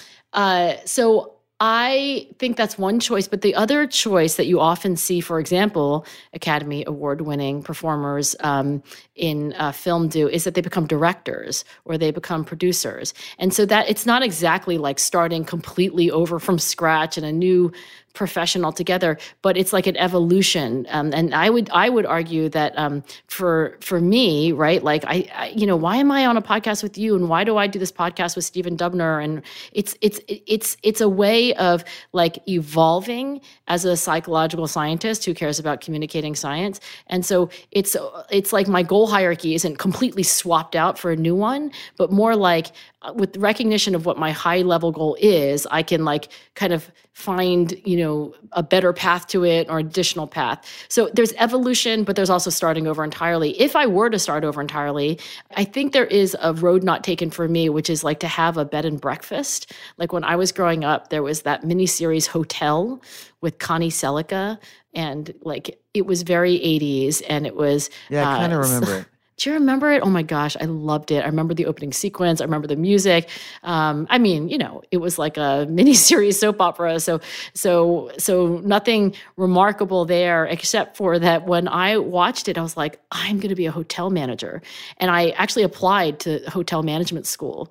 I think that's one choice, but the other choice that you often see, for example, Academy Award-winning performers in film do is that they become directors or they become producers. And so that it's not exactly like starting completely over from scratch in a new profession altogether, but it's like an evolution. And I would argue that for me, right, like I you know, why am I on a podcast with you, and why do I do this podcast with Stephen Dubner? And it's a way of like evolving as a psychological scientist who cares about communicating science. And so it's like my goal hierarchy isn't completely swapped out for a new one, but more like with recognition of what my high level goal is, I can like kind of find, you know, a better path to it or additional path. So there's evolution, but there's also starting over entirely. If I were to start over entirely, I think there is a road not taken for me, which is like to have a bed and breakfast. Like when I was growing up, there was that miniseries Hotel with Connie Selica, and like it was very 80s, and it was I kind of remember it. Do you remember it? Oh my gosh, I loved it. I remember the opening sequence. I remember the music. I mean, you know, it was like a miniseries soap opera. So nothing remarkable there, except for that when I watched it, I was like, I'm going to be a hotel manager. And I actually applied to hotel management school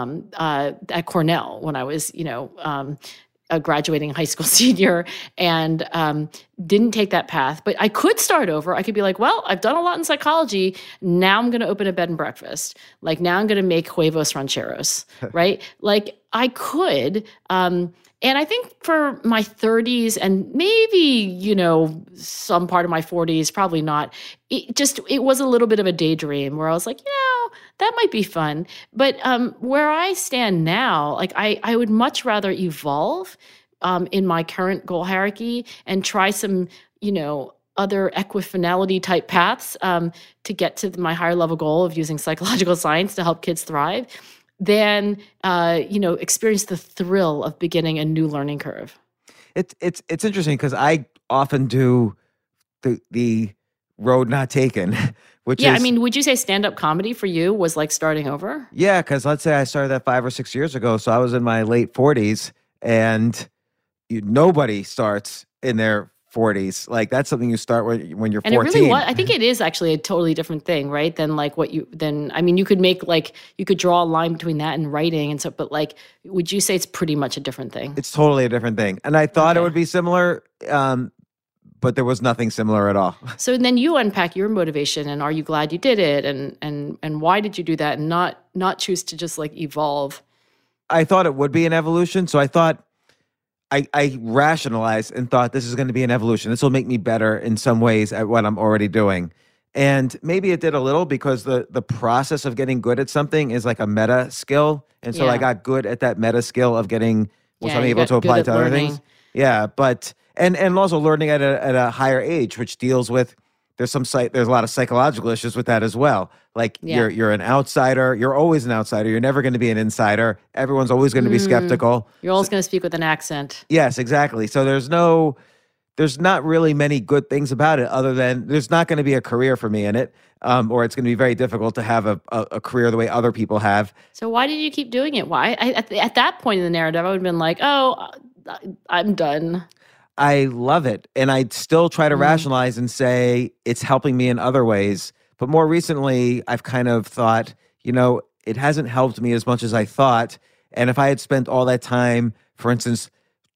at Cornell when I was, you know, a graduating high school senior, and didn't take that path. But I could start over. I could be like, well, I've done a lot in psychology. Now I'm going to open a bed and breakfast. Like now I'm going to make huevos rancheros, right? Like I could. And I think for my 30s and maybe, you know, some part of my 40s, probably not, it was a little bit of a daydream where I was like, you know, that might be fun. But where I stand now, like I would much rather evolve in my current goal hierarchy and try some, you know, other equifinality type paths to get to my higher level goal of using psychological science to help kids thrive, than you know, experience the thrill of beginning a new learning curve. It's interesting because I often do the road not taken, which is, I mean, would you say stand-up comedy for you was like starting over? Yeah, because let's say I started that 5 or 6 years ago, so I was in my late 40s, and nobody starts in their 40s. Like that's something you start when you're 14. And it really I think it is actually a totally different thing, right? Than like I mean, you could make like, you could draw a line between that and writing and so, but like, would you say it's pretty much a different thing? It's totally a different thing. And I thought it would be similar, but there was nothing similar at all. So then you unpack your motivation, and are you glad you did it? And why did you do that and not choose to just like evolve? I thought it would be an evolution. So I thought, I rationalized and thought this is going to be an evolution. This will make me better in some ways at what I'm already doing. And maybe it did a little because the process of getting good at something is like a meta skill. And so I got good at that meta skill of getting, which I'm able to apply to other things. Yeah. But, and also learning at a higher age, which deals with, there's a lot of psychological issues with that as well. Like you're an outsider. You're always an outsider. You're never going to be an insider. Everyone's always going to be skeptical. You're always going to speak with an accent. Yes, exactly. So there's not really many good things about it other than there's not going to be a career for me in it, or it's going to be very difficult to have a career the way other people have. So why did you keep doing it? Why? At that point in the narrative, I would have been like, oh, I'm done. I love it. And I still try to rationalize and say it's helping me in other ways. But more recently, I've kind of thought, it hasn't helped me as much as I thought. And if I had spent all that time, for instance,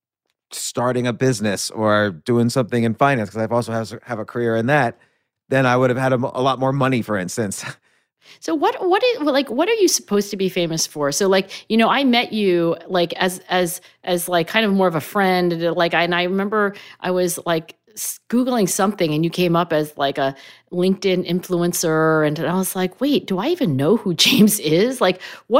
starting a business or doing something in finance, because I've also have a career in that, then I would have had a lot more money, for instance. So what are you supposed to be famous for? So I met you like as like kind of more of a friend, and I remember I was like Googling something and you came up as like a LinkedIn influencer, and I was like, wait, do I even know who James is? Like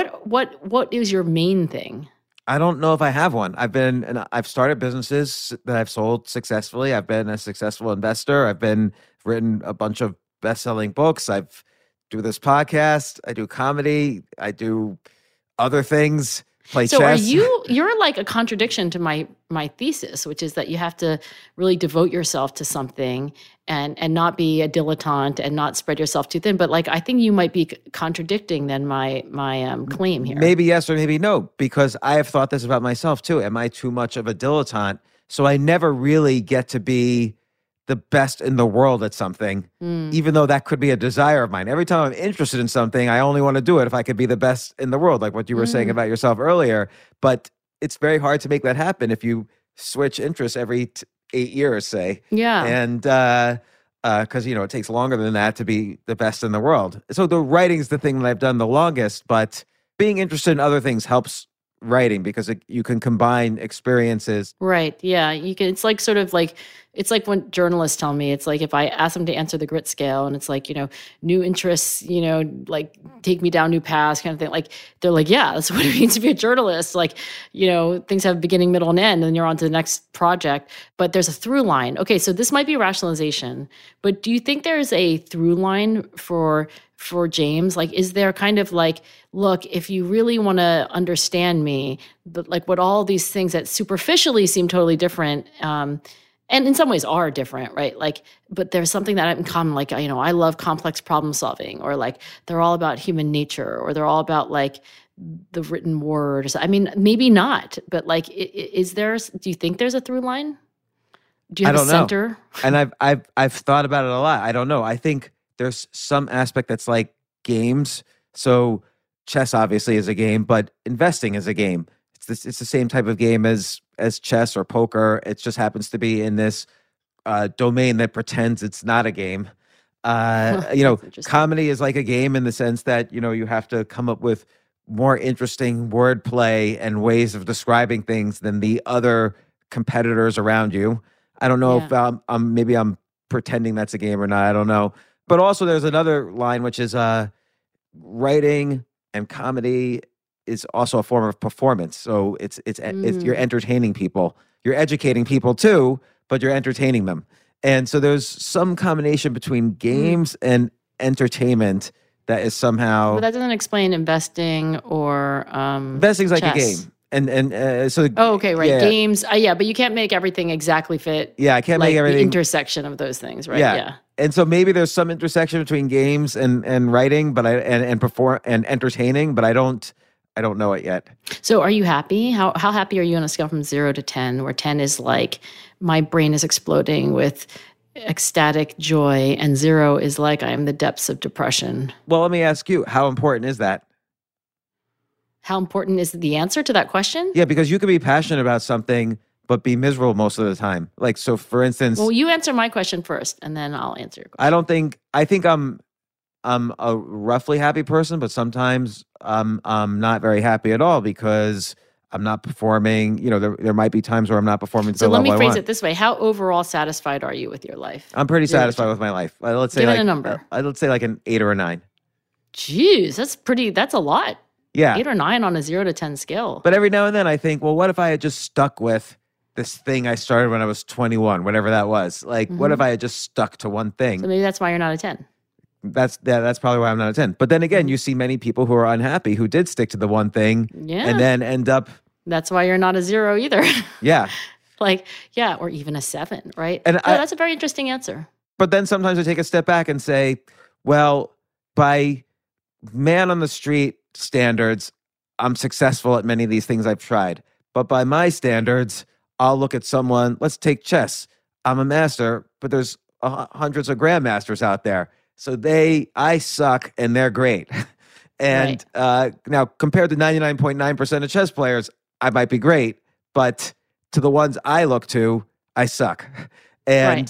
what is your main thing? I don't know if I have one. I've started businesses that I've sold successfully. I've been a successful investor. I've written a bunch of best-selling books. I've do this podcast. I do comedy. I do other things. Play chess. So you're like a contradiction to my thesis, which is that you have to really devote yourself to something and not be a dilettante and not spread yourself too thin. But I think you might be contradicting then my claim here. Maybe yes or maybe no, because I have thought this about myself too. Am I too much of a dilettante? So I never really get to be the best in the world at something, even though that could be a desire of mine. Every time I'm interested in something, I only want to do it if I could be the best in the world, like what you were saying about yourself earlier. But it's very hard to make that happen if you switch interests every 8 years, say. Yeah. And because, it takes longer than that to be the best in the world. So the writing's the thing that I've done the longest, but being interested in other things helps writing because you can combine experiences. Right. Yeah. You can. It's like sort of like it's like when journalists tell me, it's like if I ask them to answer the grit scale and it's like, new interests, like take me down new paths kind of thing. Like they're like, yeah, that's what it means to be a journalist. Like, things have a beginning, middle, and end, and you're on to the next project. But there's a through line. Okay, so this might be rationalization, but do you think there's a through line for James? Like, is there kind of like, look, if you really want to understand me, but like what all these things that superficially seem totally different, and in some ways are different, right? Like, but there's something that in common, like, I love complex problem solving, or like they're all about human nature, or they're all about like the written word. I mean, maybe not, but like, do you think there's a through line? Do you have a center? Know. And I've thought about it a lot. I don't know. I think there's some aspect that's like games. So chess obviously is a game, but investing is a game. It's the same type of game as chess or poker. It just happens to be in this domain that pretends it's not a game. Comedy is like a game in the sense that, you have to come up with more interesting wordplay and ways of describing things than the other competitors around you. I don't know if maybe I'm pretending that's a game or not. I don't know. But also there's another line, which is writing and comedy is also a form of performance. So it's you're entertaining people. You're educating people too, but you're entertaining them. And so there's some combination between games and entertainment that is somehow. But that doesn't explain investing or investing's like chess. A game. And so. Oh, okay, right. Yeah. Games. But you can't make everything exactly fit. Yeah, I can't like make everything. The intersection of those things, right? Yeah. And so maybe there's some intersection between games and writing, but and entertaining, but I don't know it yet. So are you happy? How happy are you on a scale from 0 to 10, where 10 is like my brain is exploding with ecstatic joy, and 0 is like I am the depths of depression? Well, let me ask you, how important is that? How important is the answer to that question? Yeah, because you could be passionate about something, but be miserable most of the time. Like, so for instance. Well, you answer my question first, and then I'll answer your question. I think I'm a roughly happy person, but sometimes I'm not very happy at all because I'm not performing. There might be times where I'm not performing to the So let level me I phrase want. it this way. How overall satisfied are you with your life? I'm pretty satisfied with my life. Let's say Give it a number. Let's say like an 8 or a 9. Jeez, that's a lot. Yeah. 8 or 9 on a 0 to 10 scale. But every now and then I think, well, what if I had just stuck with this thing I started when I was 21, whatever that was? Like, what if I had just stuck to one thing? So maybe that's why you're not a 10. That's probably why I'm not a 10. But then again, you see many people who are unhappy who did stick to the one thing and then end up. That's why you're not a 0 either. Yeah. Or even a 7, right? And that's a very interesting answer. But then sometimes I take a step back and say, well, by man on the street standards, I'm successful at many of these things I've tried. But by my standards, I'll look at someone, let's take chess. I'm a master, but there's hundreds of grandmasters out there. So I suck and they're great. And now compared to 99.9% of chess players, I might be great, but to the ones I look to, I suck. And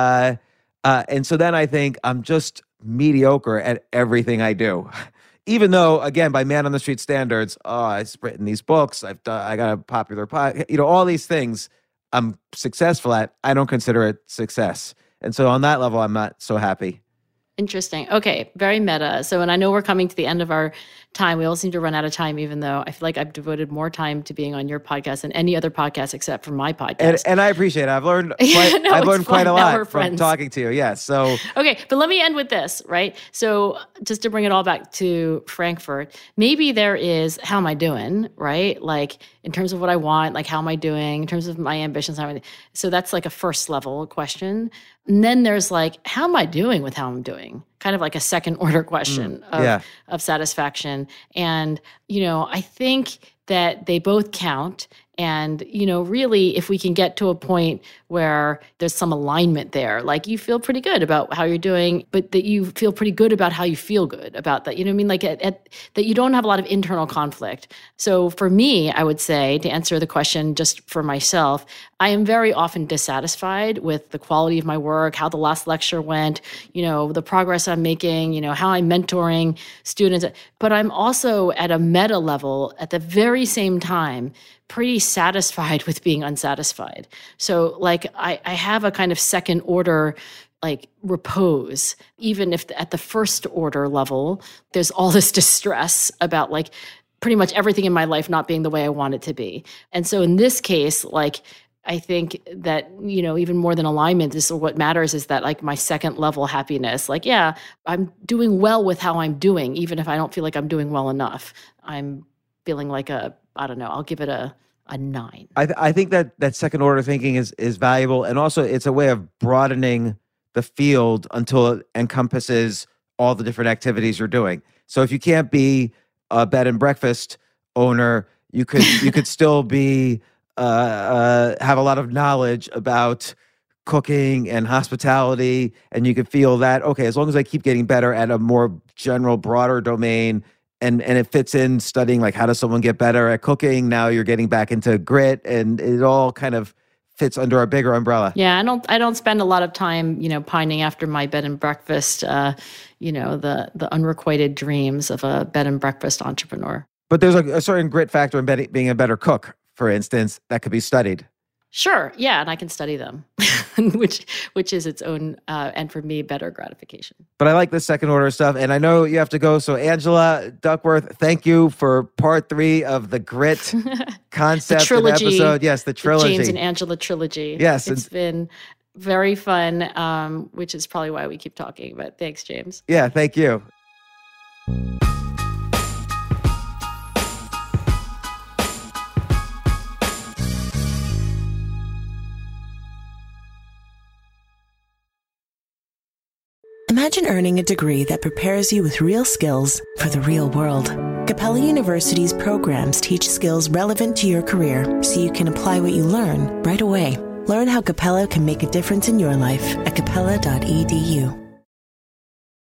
so then I think I'm just mediocre at everything I do. Even though, again, by man on the street standards, I've written these books, I got a popular podcast, all these things I'm successful at, I don't consider it success. And so on that level, I'm not so happy. Interesting. Okay, very meta. So, and I know we're coming to the end of our time. We all seem to run out of time, even though I feel like I've devoted more time to being on your podcast than any other podcast except for my podcast. And I appreciate it. I've learned quite a lot from talking to you. Yes. So okay, but let me end with this, right? So just to bring it all back to Frankfurt, maybe there is how am I doing, right? Like in terms of what I want, like how am I doing in terms of my ambitions? So that's like a first level question. And then there's like, how am I doing with how I'm doing? Kind of like a second order question of satisfaction. And, I think that they both count. And, really, if we can get to a point where there's some alignment there, like you feel pretty good about how you're doing, but that you feel pretty good about how you feel good about that. You know what I mean? Like that you don't have a lot of internal conflict. So for me, I would say, to answer the question just for myself, I am very often dissatisfied with the quality of my work, how the last lecture went, the progress I'm making, how I'm mentoring students. But I'm also at a meta level at the very same time, pretty satisfied with being unsatisfied. So like I have a kind of second order like repose, even if at the first order level, there's all this distress about like pretty much everything in my life not being the way I want it to be. And so in this case, like I think that, even more than alignment, this is what matters is that like my second level happiness, like, yeah, I'm doing well with how I'm doing, even if I don't feel like I'm doing well enough. I'm feeling like I'll give it a 9. I think that second order thinking is valuable. And also it's a way of broadening the field until it encompasses all the different activities you're doing. So if you can't be a bed and breakfast owner, you could still be have a lot of knowledge about cooking and hospitality, and you could feel that, okay, as long as I keep getting better at a more general, broader domain, and it fits in studying like how does someone get better at cooking, now you're getting back into grit, and it all kind of fits under a bigger umbrella. Yeah, I don't spend a lot of time, pining after my bed and breakfast, the unrequited dreams of a bed and breakfast entrepreneur. But there's a certain grit factor in being a better cook, for instance, that could be studied. Sure, yeah, and I can study them, which is its own, and for me, better gratification. But I like this second order stuff, and I know you have to go. So Angela Duckworth, thank you for part 3 of the grit concept the episode. Yes, the trilogy. The James and Angela trilogy. Yes. It's been very fun, which is probably why we keep talking, but thanks, James. Yeah, thank you. Imagine earning a degree that prepares you with real skills for the real world. Capella University's programs teach skills relevant to your career so you can apply what you learn right away. Learn how Capella can make a difference in your life at capella.edu.